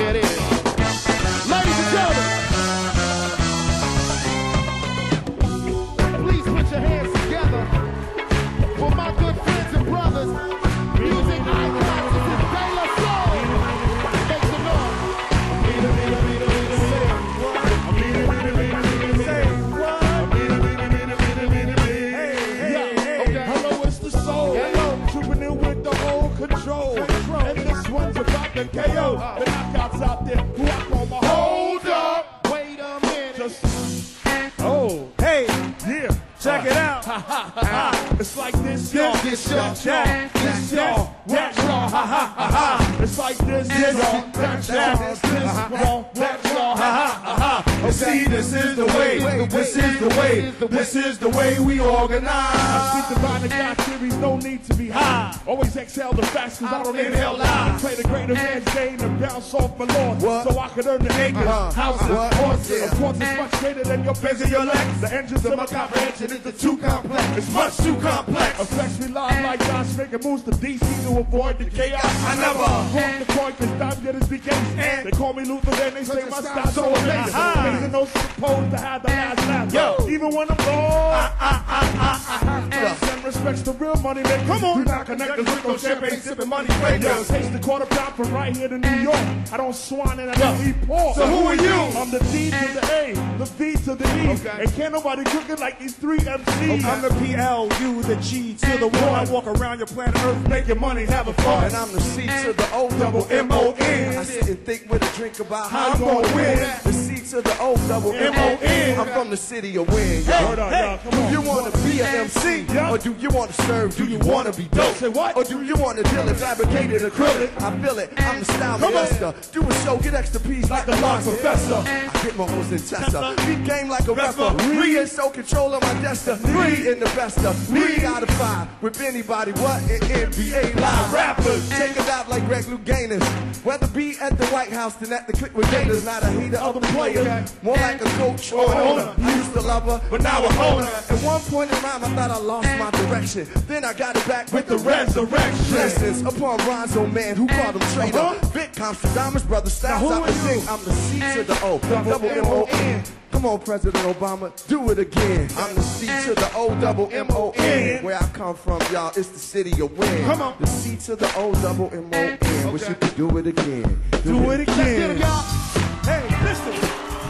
out there who I call my hold up. Wait a minute. Just, oh, Hey, yeah. check it out. Ha ha ha ha. It's like this, y'all. This, This, y'all. y'all. This, y'all. That, y'all. Ha ha ha ha. It's like this, This, y'all. That, y'all. This, y'all. That, y'all. Ha ha ha ha. Oh, see, this is the way. This is the way. This is the way we I organize. speak divine and God theories, no need to be high. Always exhale the facts, cause I don't inhale lies. Play the greater man's game and bounce off my lawn. So I could earn the acres, Uh-huh. houses, What? horses. Yeah. Of course, it's much greater than your Benz and your Lex. The engines of my comprehension is too complex. It's much too complex. Affects me live like Josh making moves to D C to avoid the chaos. I never walk the coin cause time get his beginning. They call me Luther, then they say my style so amazing. Amazing, no supposed to have the last laugh. Yo. Even when I'm wrong, I, I, I, I, I have to send respects to real money makers. Come on, do not connect us with no champagne sipping money makers. Yo, taste the quarter pound from right here to New York. I don't swan and I don't eat pork. So who are you? I'm the D to the A, the V to the E. Okay. And can't nobody cook it like these three M Cs. I'm the P L, you the G to the one. I walk around your planet Earth making money, having fun. And I'm the C to the O double M O N. I sit and think with a drink about how I'm How you gonna gonna win. win? The C to the O double M O N. I'm from the city of win. Hey, Yo. hey, y'all, come Do on. you want to be an M C? Yeah. Or do you want to serve? Do you want to be dope? Say what? Or do you want to deal in fabricated acrylic? I feel it. I'm the style Come on. master. Do a show, get extra peas like the law professor. I get my hoes in Tessa. Beat game like a referee. And so control of my destiny. Three in the best of three out of five. With anybody, what? In N B A live rappers. Take it out like Greg Louganis. Whether be at the White House, then at the click with Gators. Not a hater of the players. More like a coach or an owner. I used to love her, but now I'm owner. At one point in time, I thought I lost my direction. Then I got it back with the resurrection. Blessings upon Ronzo Man, who called him traitor. Uh-huh. Big Comstradamus, brother Styles, Now, who I are was you? sick. I'm the C to the O, double M O N. Come on, President Obama, do it again. I'm the C to the O double M O N. Where I come from, y'all, it's the city of win. Come on. The C to the O double M O N. Wish you could do it again. Do it again. Let's get it, y'all. Hey, listen.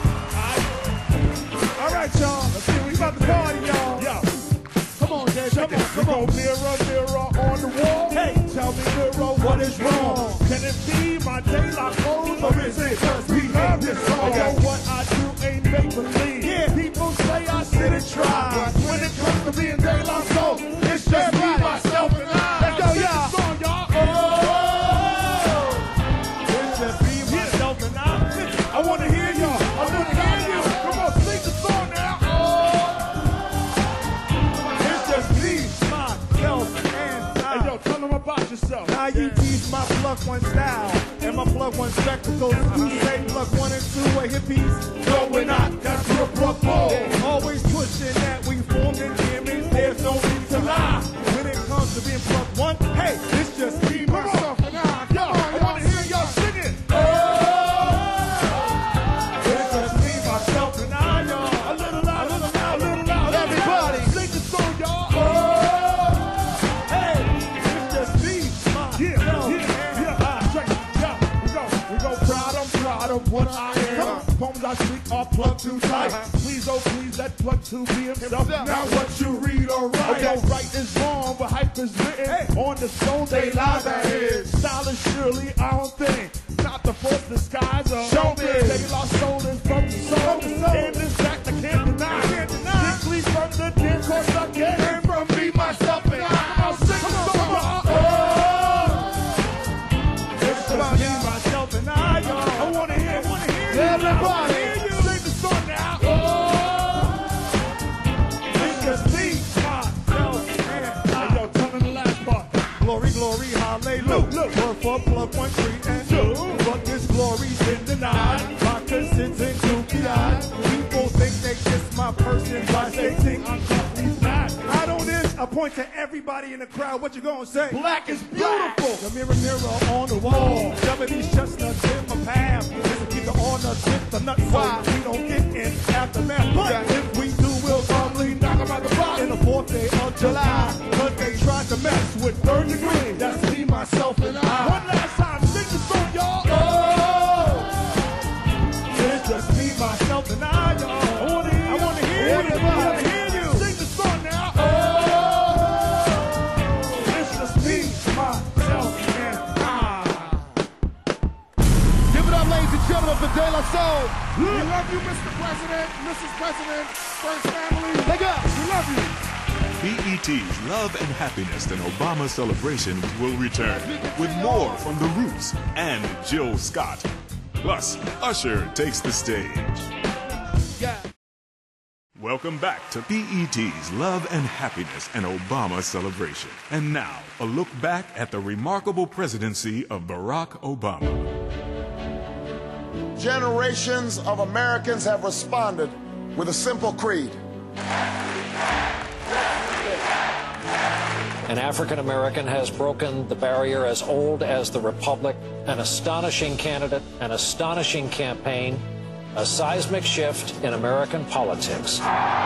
All right, y'all. Let's see. We about to party, y'all. Yeah. Come on, Jay. Come on. Come on. Mirror, mirror on the wall. Hey, tell me, mirror, what is wrong? Can it be my daylight clothes or is it just we have this song? Yo, what I do ain't make believe. Yeah. People say I sit and try. When it comes to being daylight soul, it's just me, myself, and I. Let's go, y'all. Song, y'all. Oh. It's just me, myself, and I. I want to hear y'all. I want to hear you. Come on, sing the song now. It's just me, myself, and I. Hey, yo, tell them about yourself. Now you teach my plug one style and my plug one spectacles. You say plug one and two are hippies. No, we're not. That's real plug ball. Always pushing that we formed in image. There's no need to lie. When it comes to being plug one, hey, it's just me, myself, and I. Yo, I want to hear y'all singing. It's just me, myself, and I, y'all. A little loud, a little loud, a little loud. Everybody, sing the song, y'all. Hey, it's just me, myself, Yeah, yeah, and yeah. I. Check it. Yeah, we go, we go. Proud, I'm proud of what I am. Poems I speak are plugged too tight. Please, oh please, let plug two be himself. Now what you read or write. Okay, right is wrong, but hype is written on the stone. They lie that is. Style is surely our thing. Not the first disguise of showbiz. They lost soul is from the soul. And this fact I can't deny. Strictly from the den, cause I can't from me, myself, and I. I'll sing the song. Oh. It's just me, myself, and I, y'all. I want to hear, I want to hear you. Everybody, sing the song now. It's just me, myself, and I. Hey, yo, tell me the last part. Glory, glory, hallelujah. Look, look. Word for plug one, three, and two. But this glory's been denied. My consenting to be eyed. People think they just my person by they think I'm completely not. I don't this, I point to everybody in the crowd. What you gonna say? Black is beautiful. The mirror, mirror on the wall. Shoving these chestnuts in my path. Just to keep the on the tip, the nuts. Why? So we don't get in aftermath. But if we do, we'll probably knock them out the block in the fourth day of July. Cause they tried to mess with third degree. That's me, myself, and I. One last time, sing the song, y'all. Oh! It's just me, myself, and I, y'all. I want to hear, I wanna hear you. Everybody, I wanna hear you. Sing the song now. Oh! It's just me, myself, and I. Give it up, ladies and of the De La Soul. We love you, Mister President, Missus President, First Family. Take up. We love you. B E T's Love and Happiness and Obama Celebration will return with more from The Roots and Jill Scott. Plus, Usher takes the stage. Yeah. Welcome back to B E T's Love and Happiness and Obama Celebration. And now, a look back at the remarkable presidency of Barack Obama. Generations of Americans have responded with a simple creed. An African American has broken the barrier as old as the Republic. An astonishing candidate, an astonishing campaign, a seismic shift in American politics.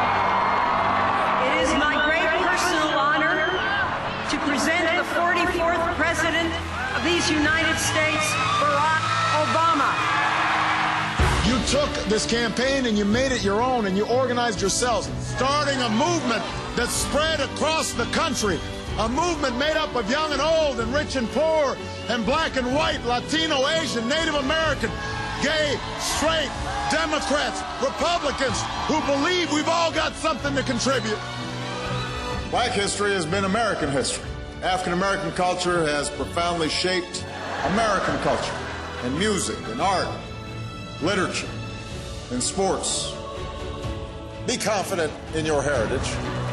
It is my great personal honor to present the forty-fourth President of these United States, Barack Obama. You took this campaign and you made it your own and you organized yourselves, starting a movement that spread across the country. A movement made up of young and old and rich and poor and black and white, Latino, Asian, Native American, gay, straight, Democrats, Republicans who believe we've all got something to contribute. Black history has been American history. African American culture has profoundly shaped American culture and music and art, literature and sports. Be confident in your heritage.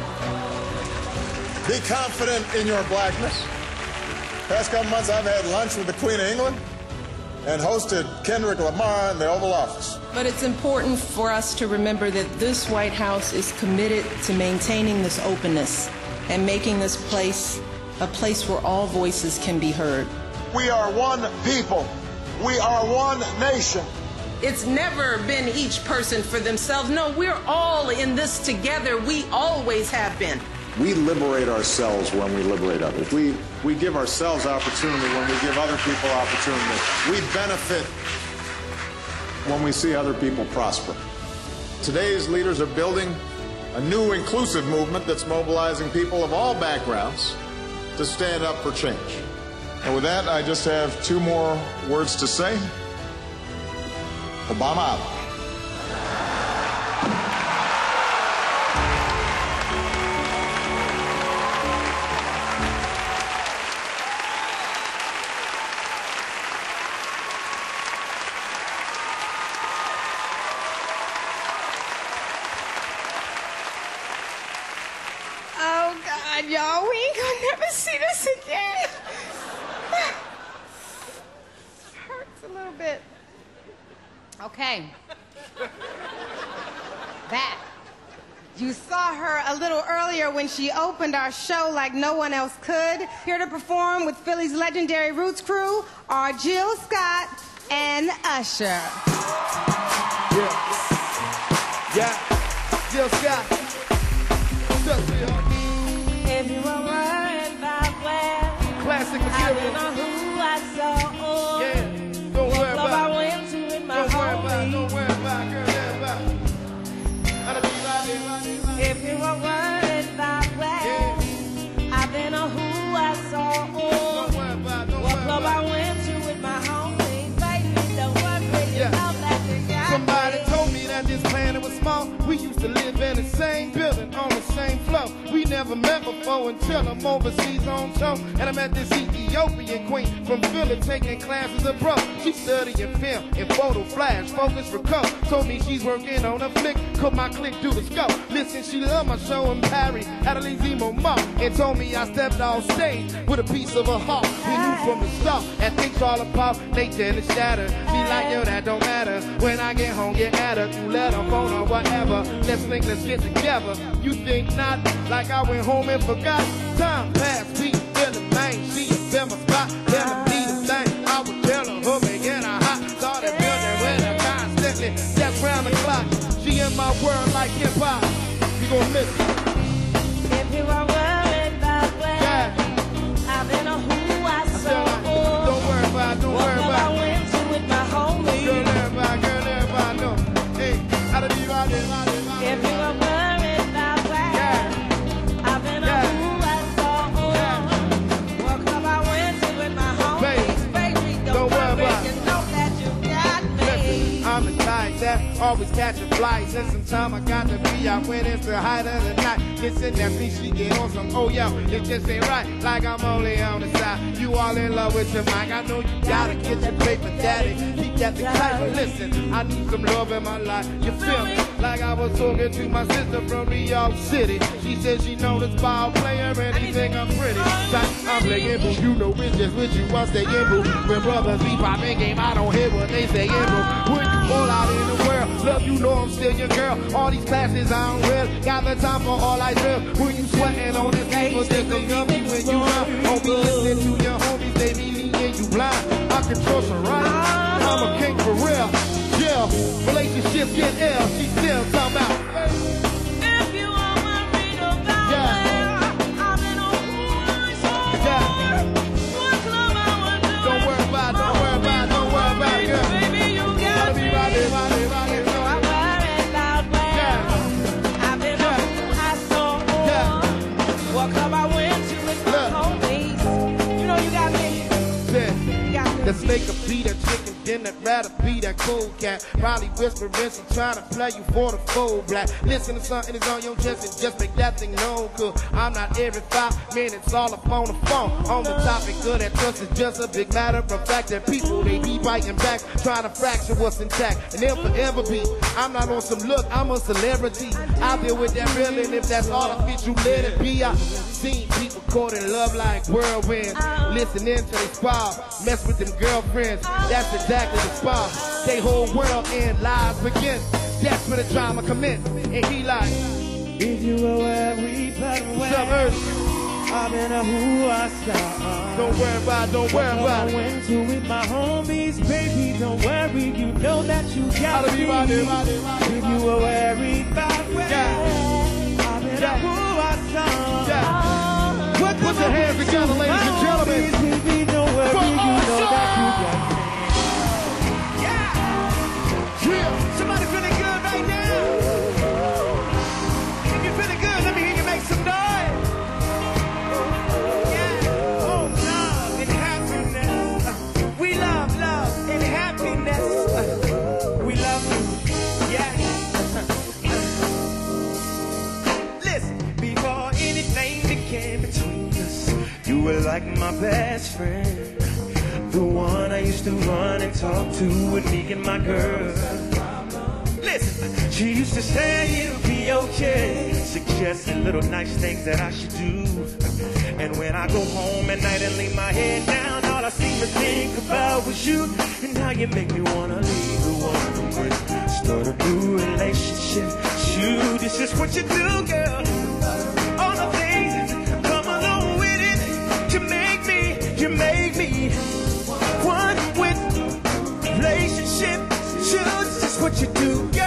Be confident in your blackness. Past couple months I've had lunch with the Queen of England and hosted Kendrick Lamar in the Oval Office. But it's important for us to remember that this White House is committed to maintaining this openness and making this place a place where all voices can be heard. We are one people. We are one nation. It's never been each person for themselves. No, we're all in this together. We always have been. We liberate ourselves when we liberate others. We, we give ourselves opportunity when we give other people opportunity. We benefit when we see other people prosper. Today's leaders are building a new inclusive movement that's mobilizing people of all backgrounds to stand up for change. And with that, I just have two more words to say. Obama out. Oh, God, y'all, we ain't gonna never see this again. Hurts a little bit. Okay. Back. You saw her a little earlier when she opened our show like no one else could. Here to perform with Philly's legendary Roots crew are Jill Scott and Usher. Yeah. Yeah. Jill Scott. What's up, If you were worried about where Classic I material. don't know who I saw. Yeah. Don't worry what club about I went to with my Don't worry about homies. Don't worry about Girl, worry about If you were worried about where I've been or who I saw. Don't worry about Don't what worry club about I went to with my homies. Baby, don't worry. You Yeah. know that you got Somebody me. told me that this planet was small. We used to live in the same building on the same floor. We never met before until I'm overseas on tour. And I met this Ethiopian queen from Philly taking classes abroad. She studying film and photo flash, focus, record. Told me she's working on a flick, cut my click through the scope. Listen, she loved my show in Paris at Elysium Mall. And told me I stepped off stage with a piece of a heart. We knew from the start and things fall apart. They tend to shatter. Be like, yo, that don't matter. When I get home, get at her through letter, phone, or whatever. Let's think, let's get together. You think not? Like I went home and forgot. Time passed, we in the main. She in my spot, never need a thing. I would tell her, her making her hot. Started building with her constantly. That's round the clock. She in my world like hip hop. You gon' miss it. If you were worried about where I've been or who I saw. Don't worry about, don't what worry club about. I went to with my homies. Girl, everybody, girl, everybody know. Hey, I don't need all this, all this, all If this. you were worried about where I've been or who I saw. What club I went to with my homies. Baby, don't, don't worry worry. about You know that you got me. like that, always catching flights. And sometime I got to be out when it's the height of the night. Listen, that means she get on some, oh yo, it just ain't right. Like I'm only on the side. You all in love with your mic. I know you gotta get your paper, daddy. Keep that excitement. Listen, I need some love in my life. You feel me? Like I was talking to my sister from New York City. She said she know this ball player and he think I'm pretty. Like I'm playing boo. You know it's just with you, I stay in boo. When brothers be popping game, I don't hear what they say in boo. When you fall out in the world, love, you know I'm still your girl. All these classes I don't wear, got the time for all I drill. When you sweating on this table, just don't know me when you run. Don't be listening to your homies, they be leading you blind. I can trust her, right? I'm a king for real. Yeah, relationship get ill, she still talking about. If you want my freedom back, Yeah. I've been on Yeah. What club I want to Don't worry about it, don't worry about it, don't worry about it, girl. Baby, you got Gotta be me. right there, right there, right there. So I worry about where Yeah. I've been on I saw Yeah. what club I went to with my homies. You know you got me. The snake will be that chicken dinner, rather be that cold cat. Probably whispering, she trying to play you for the full black. Listen to something that's on your chest and just make that thing known. Cause I'm not every five minutes all up on the phone. On the topic of that trust is just a big matter of fact that people, they be biting back, trying to fracture what's intact. And they'll forever be. I'm not on some look, I'm a celebrity. I deal with that real, and if that's all I fit, you let it be. I seen people caught in love like whirlwinds. Listening to they spar, mess with them girlfriends. That's exactly the spot. They whole world in lies begin. That's where the drama commence. And he like, If you were where we but what's up, Earth? I've been a who I saw. Don't worry about it, don't worry about I it. went to with my homies, baby, don't worry, you know that you got Gotta me. be right there, right there, right there. If you were worried about where I've been a who I saw. Yeah. Put, put your hands together, ladies and gentlemen. Baby, don't worry, you know that you got me. Yeah. Somebody feeling good right now? If you're feeling good, let me hear you make some noise. Yeah. Oh, love and happiness. Uh, we love love and happiness. Uh, we love you. Yeah. Listen, before anything began between us, you were like my best friend. The one I used to run and talk to with me and my girl. Listen, she used to say it'll be okay, suggesting little nice things that I should do. And when I go home at night and lay my head down, all I seem to think about was you. And now you make me wanna leave the one I'm with, start a new relationship. You, this is what you do, girl. All the things that come along with it, you make me, you make me one with relationship. You, this is what you do, girl.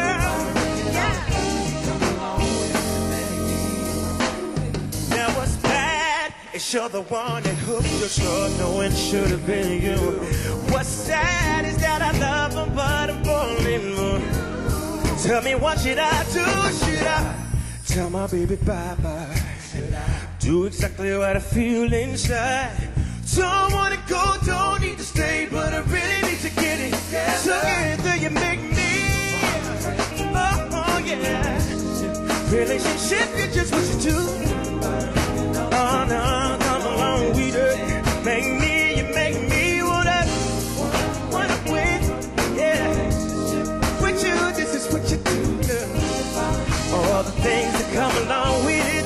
Now what's bad is you're the one that hooked your short, knowing it should have been you. What's sad is that I love him, but I'm falling more. Tell me what should I do? Should I tell my baby bye-bye? Do exactly what I feel inside. Don't wanna go, don't need to stay, but I really need to get it. So get it, you make me. Oh, oh yeah. Relationship, you're just what you do. Oh no, come along with it. Make me, you make me wanna, wanna win. Yeah. With you, this is what you do, girl. All the things that come along with it.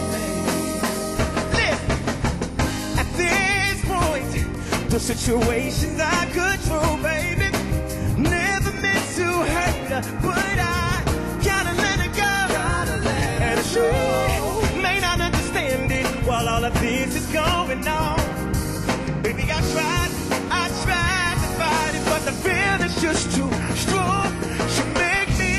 Listen, at this point, the situations I control, baby, never meant to hurt her, but I gotta let it go. And she may not understand it while all of this is going on. Baby, I tried, I tried to fight it, but the feeling's just too strong. She make me.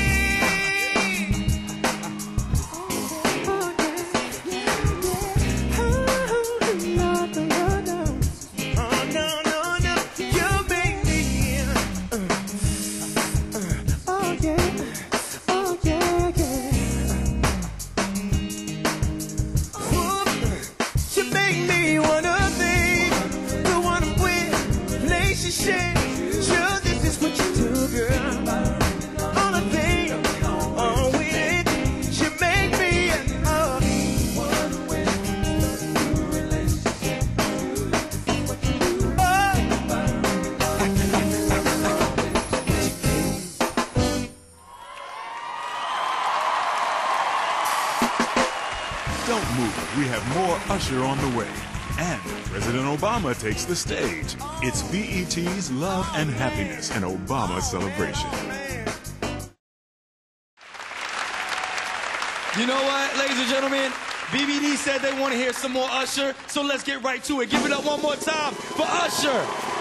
Oh no, no, no, you make me. Uh, uh, oh yeah, oh yeah, yeah. Ooh, you make me wanna be the one with relationship. Sure, this is what you do, Don't move. We have more Usher on the way. And President Obama takes the stage. It's B E T's Love and Happiness and Obama Celebration. You know what, ladies and gentlemen? B B D said they want to hear some more Usher, so let's get right to it. Give it up one more time for Usher.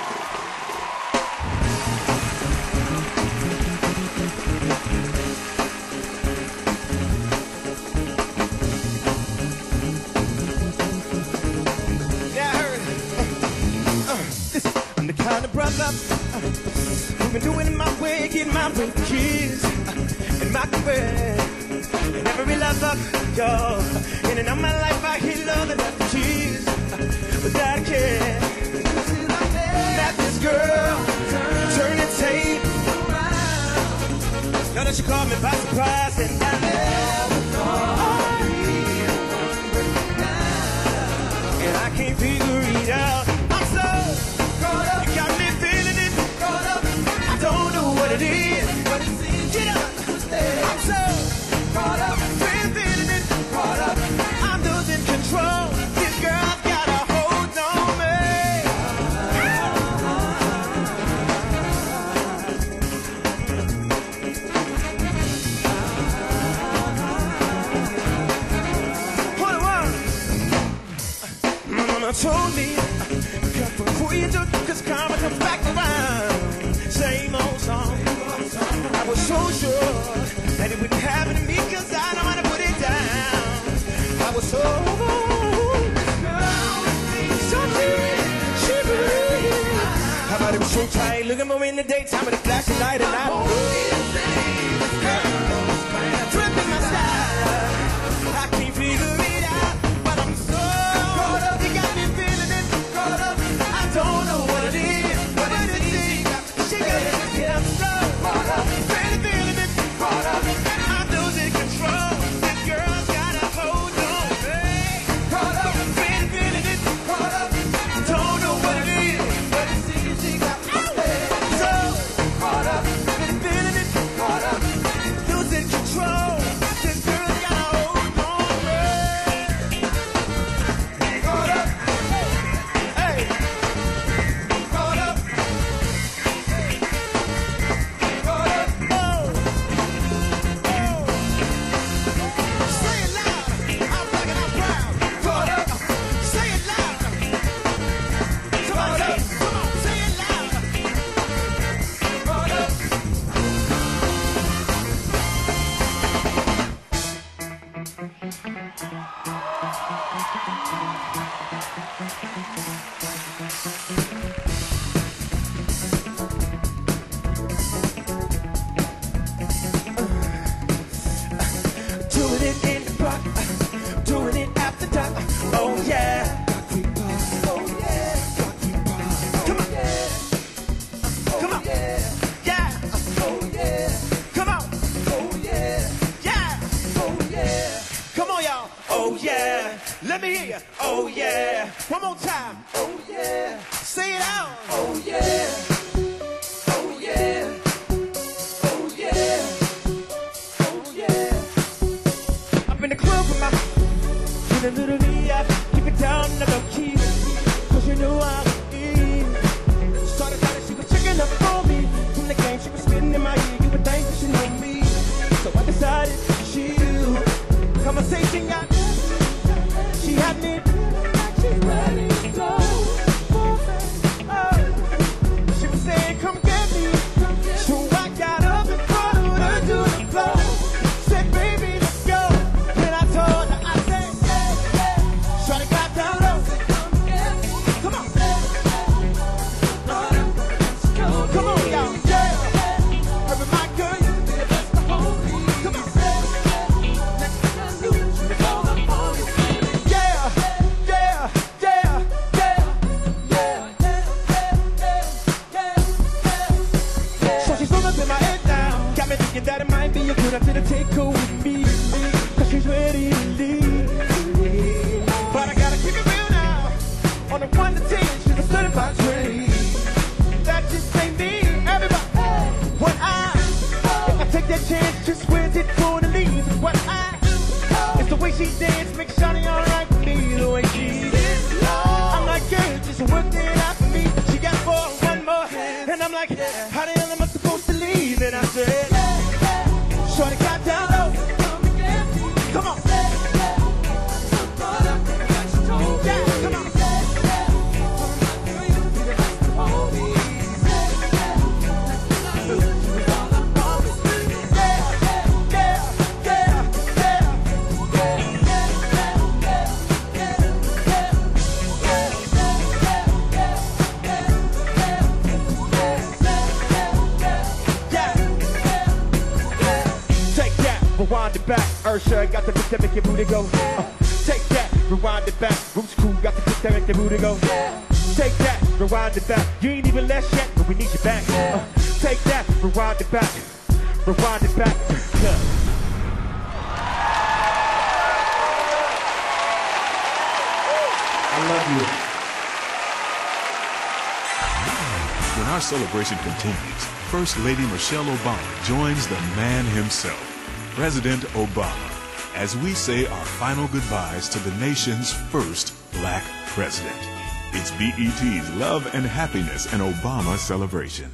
I'm the kind of brother uh, who've been doing it my way, getting my way for years, uh, in my career, and every lover, yo, in and out my life I hear love and after tears, uh, without a care. That this girl turn the tape around. Now that she caught me by surprise, and I never thought and I can't figure it out. I'm so caught up. You got me feeling it. Caught up. I don't know what it is, but it seems. Get up. I'm so caught up. Been feeling it. Caught up. I'm losing control. This girl's got a hold on me. Hold on. My mama told me, cut from who you took, cause karma comes back around. Same old song. I was so sure that it wouldn't happen to me, cause I know how to put it down. I was so, so deep, she believed. How about it was so tight, look at me in the daytime with a flashing light and I don't tripping my style. I can't figure it out, but I'm so caught up. You got me feeling it. Caught up. I don't know what it is, but it is. She got it. Yeah, I'm so caught up. Really feeling it. Caught up. I'm losing control. This girl's got a hold on me. Caught up. Really feeling it. Caught up. Don't know what it is, but it seems she got me. So caught up. Really feeling it. Caught up. Losing control. This girl's got a hold on me. Caught up. Hey. Caught up. Caught up. Oh. Oh. Say it loud. I'm black and I'm proud. Caught up. Say it loud. Somebody say it. Come on. Say it loud. Caught up. Doing it in the park, doing it after dark. Oh yeah. Oh yeah. Come on. Come on. Yeah. Oh yeah. Come on. Oh yeah. Yeah. Oh yeah. Come on, y'all. Oh yeah. Let me hear you. Oh yeah. One more time. Oh yeah. Say it out. Oh yeah. Oh yeah. Oh yeah. Oh yeah. Up in the club with my with a little V I P. Keep it down in the low key, cause you know I was in. Started out and she was checking up for me. From the game she was spitting in my ear. You would think that she knew me, so I decided she conversation got. She had me. She's ready to go. Oh. She was saying, come get me. So I got up and followed her to the floor. Said, baby, let's go. Then I told her, I said, yeah, yeah. Shawty got down low. Come on. Come on, y'all. Yeah. Every my girl, you be the best to hold me. Come on. Yeah, yeah, yeah, yeah, yeah. So she's rolling up in my head now. Got me thinking that it might be a good idea to take her with me. Cause she's ready to leave. But I gotta keep it real now. On the one to ten, she's a certified train. That just ain't me. Everybody, what I, if I take that chance, just where's it gonna lead? What I, it's the way way she dance makes Shawty alright with me. The way she is, I'm like, girl, just work it out for me. She got four, one more, and I'm like, how the hell am I supposed to leave? And I said, Shawty got down low. Come on. Yeah, come on. Rewind it back, Ursha got the bitch that make your booty go. Uh, take that, rewind it back. Roots Crew got the bitch that make your booty go. Take that, rewind it back. You ain't even left yet, but we need you back. Uh, take that, rewind it back. Rewind it back. Yeah. I love you. When our celebration continues, First Lady Michelle Obama joins the man himself, President Obama, as we say our final goodbyes to the nation's first black president. It's B E T's Love and Happiness and Obama celebration.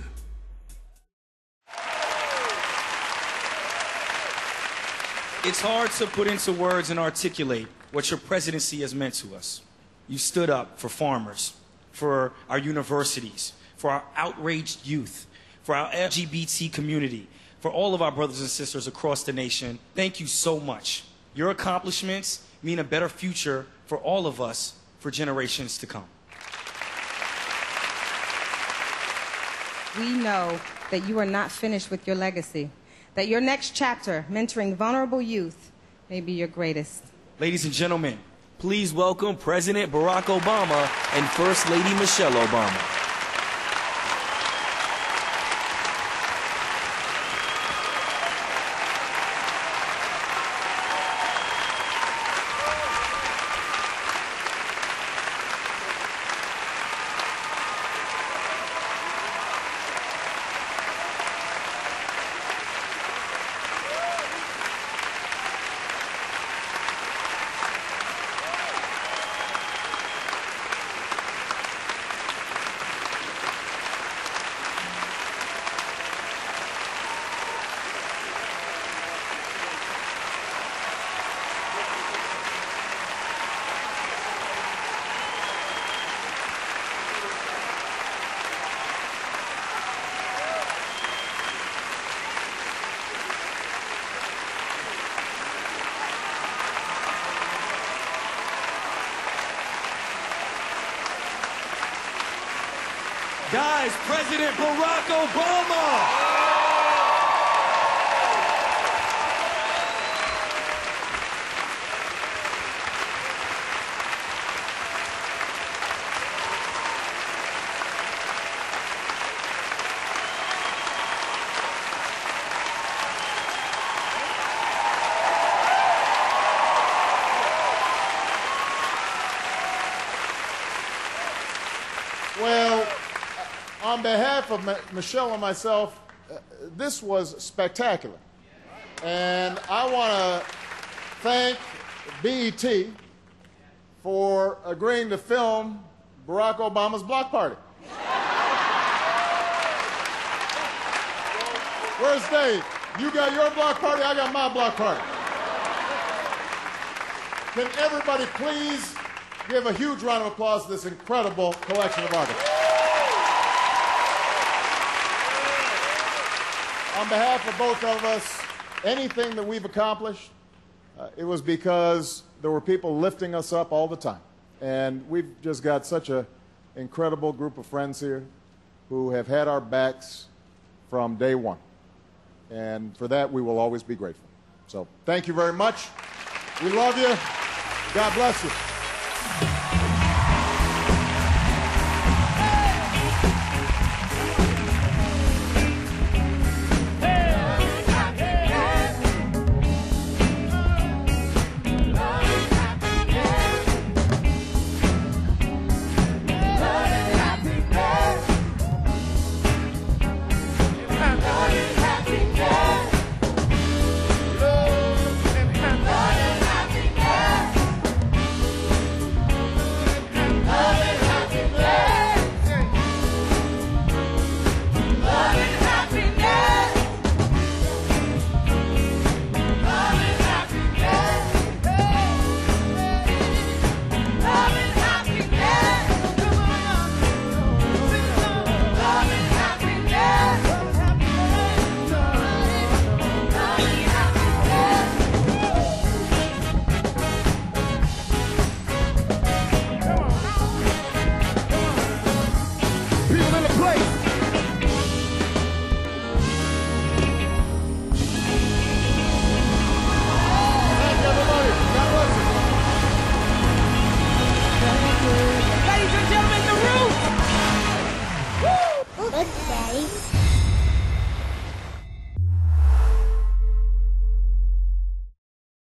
It's hard to put into words and articulate what your presidency has meant to us. You stood up for farmers, for our universities, for our outraged youth, for our L G B T community, for all of our brothers and sisters across the nation. Thank you so much. Your accomplishments mean a better future for all of us for generations to come. We know that you are not finished with your legacy, that your next chapter, mentoring vulnerable youth, may be your greatest. Ladies and gentlemen, please welcome President Barack Obama and First Lady Michelle Obama. Guys, President Barack Obama! Well, on behalf of M Michelle and myself, uh, this was spectacular. And I want to thank B E T for agreeing to film Barack Obama's block party. Where's Dave? You got your block party, I got my block party. Can everybody please give a huge round of applause to this incredible collection of artists? On behalf of both of us, anything that we've accomplished, uh, it was because there were people lifting us up all the time. And we've just got such an incredible group of friends here who have had our backs from day one. And for that, we will always be grateful. So thank you very much. We love you. God bless you.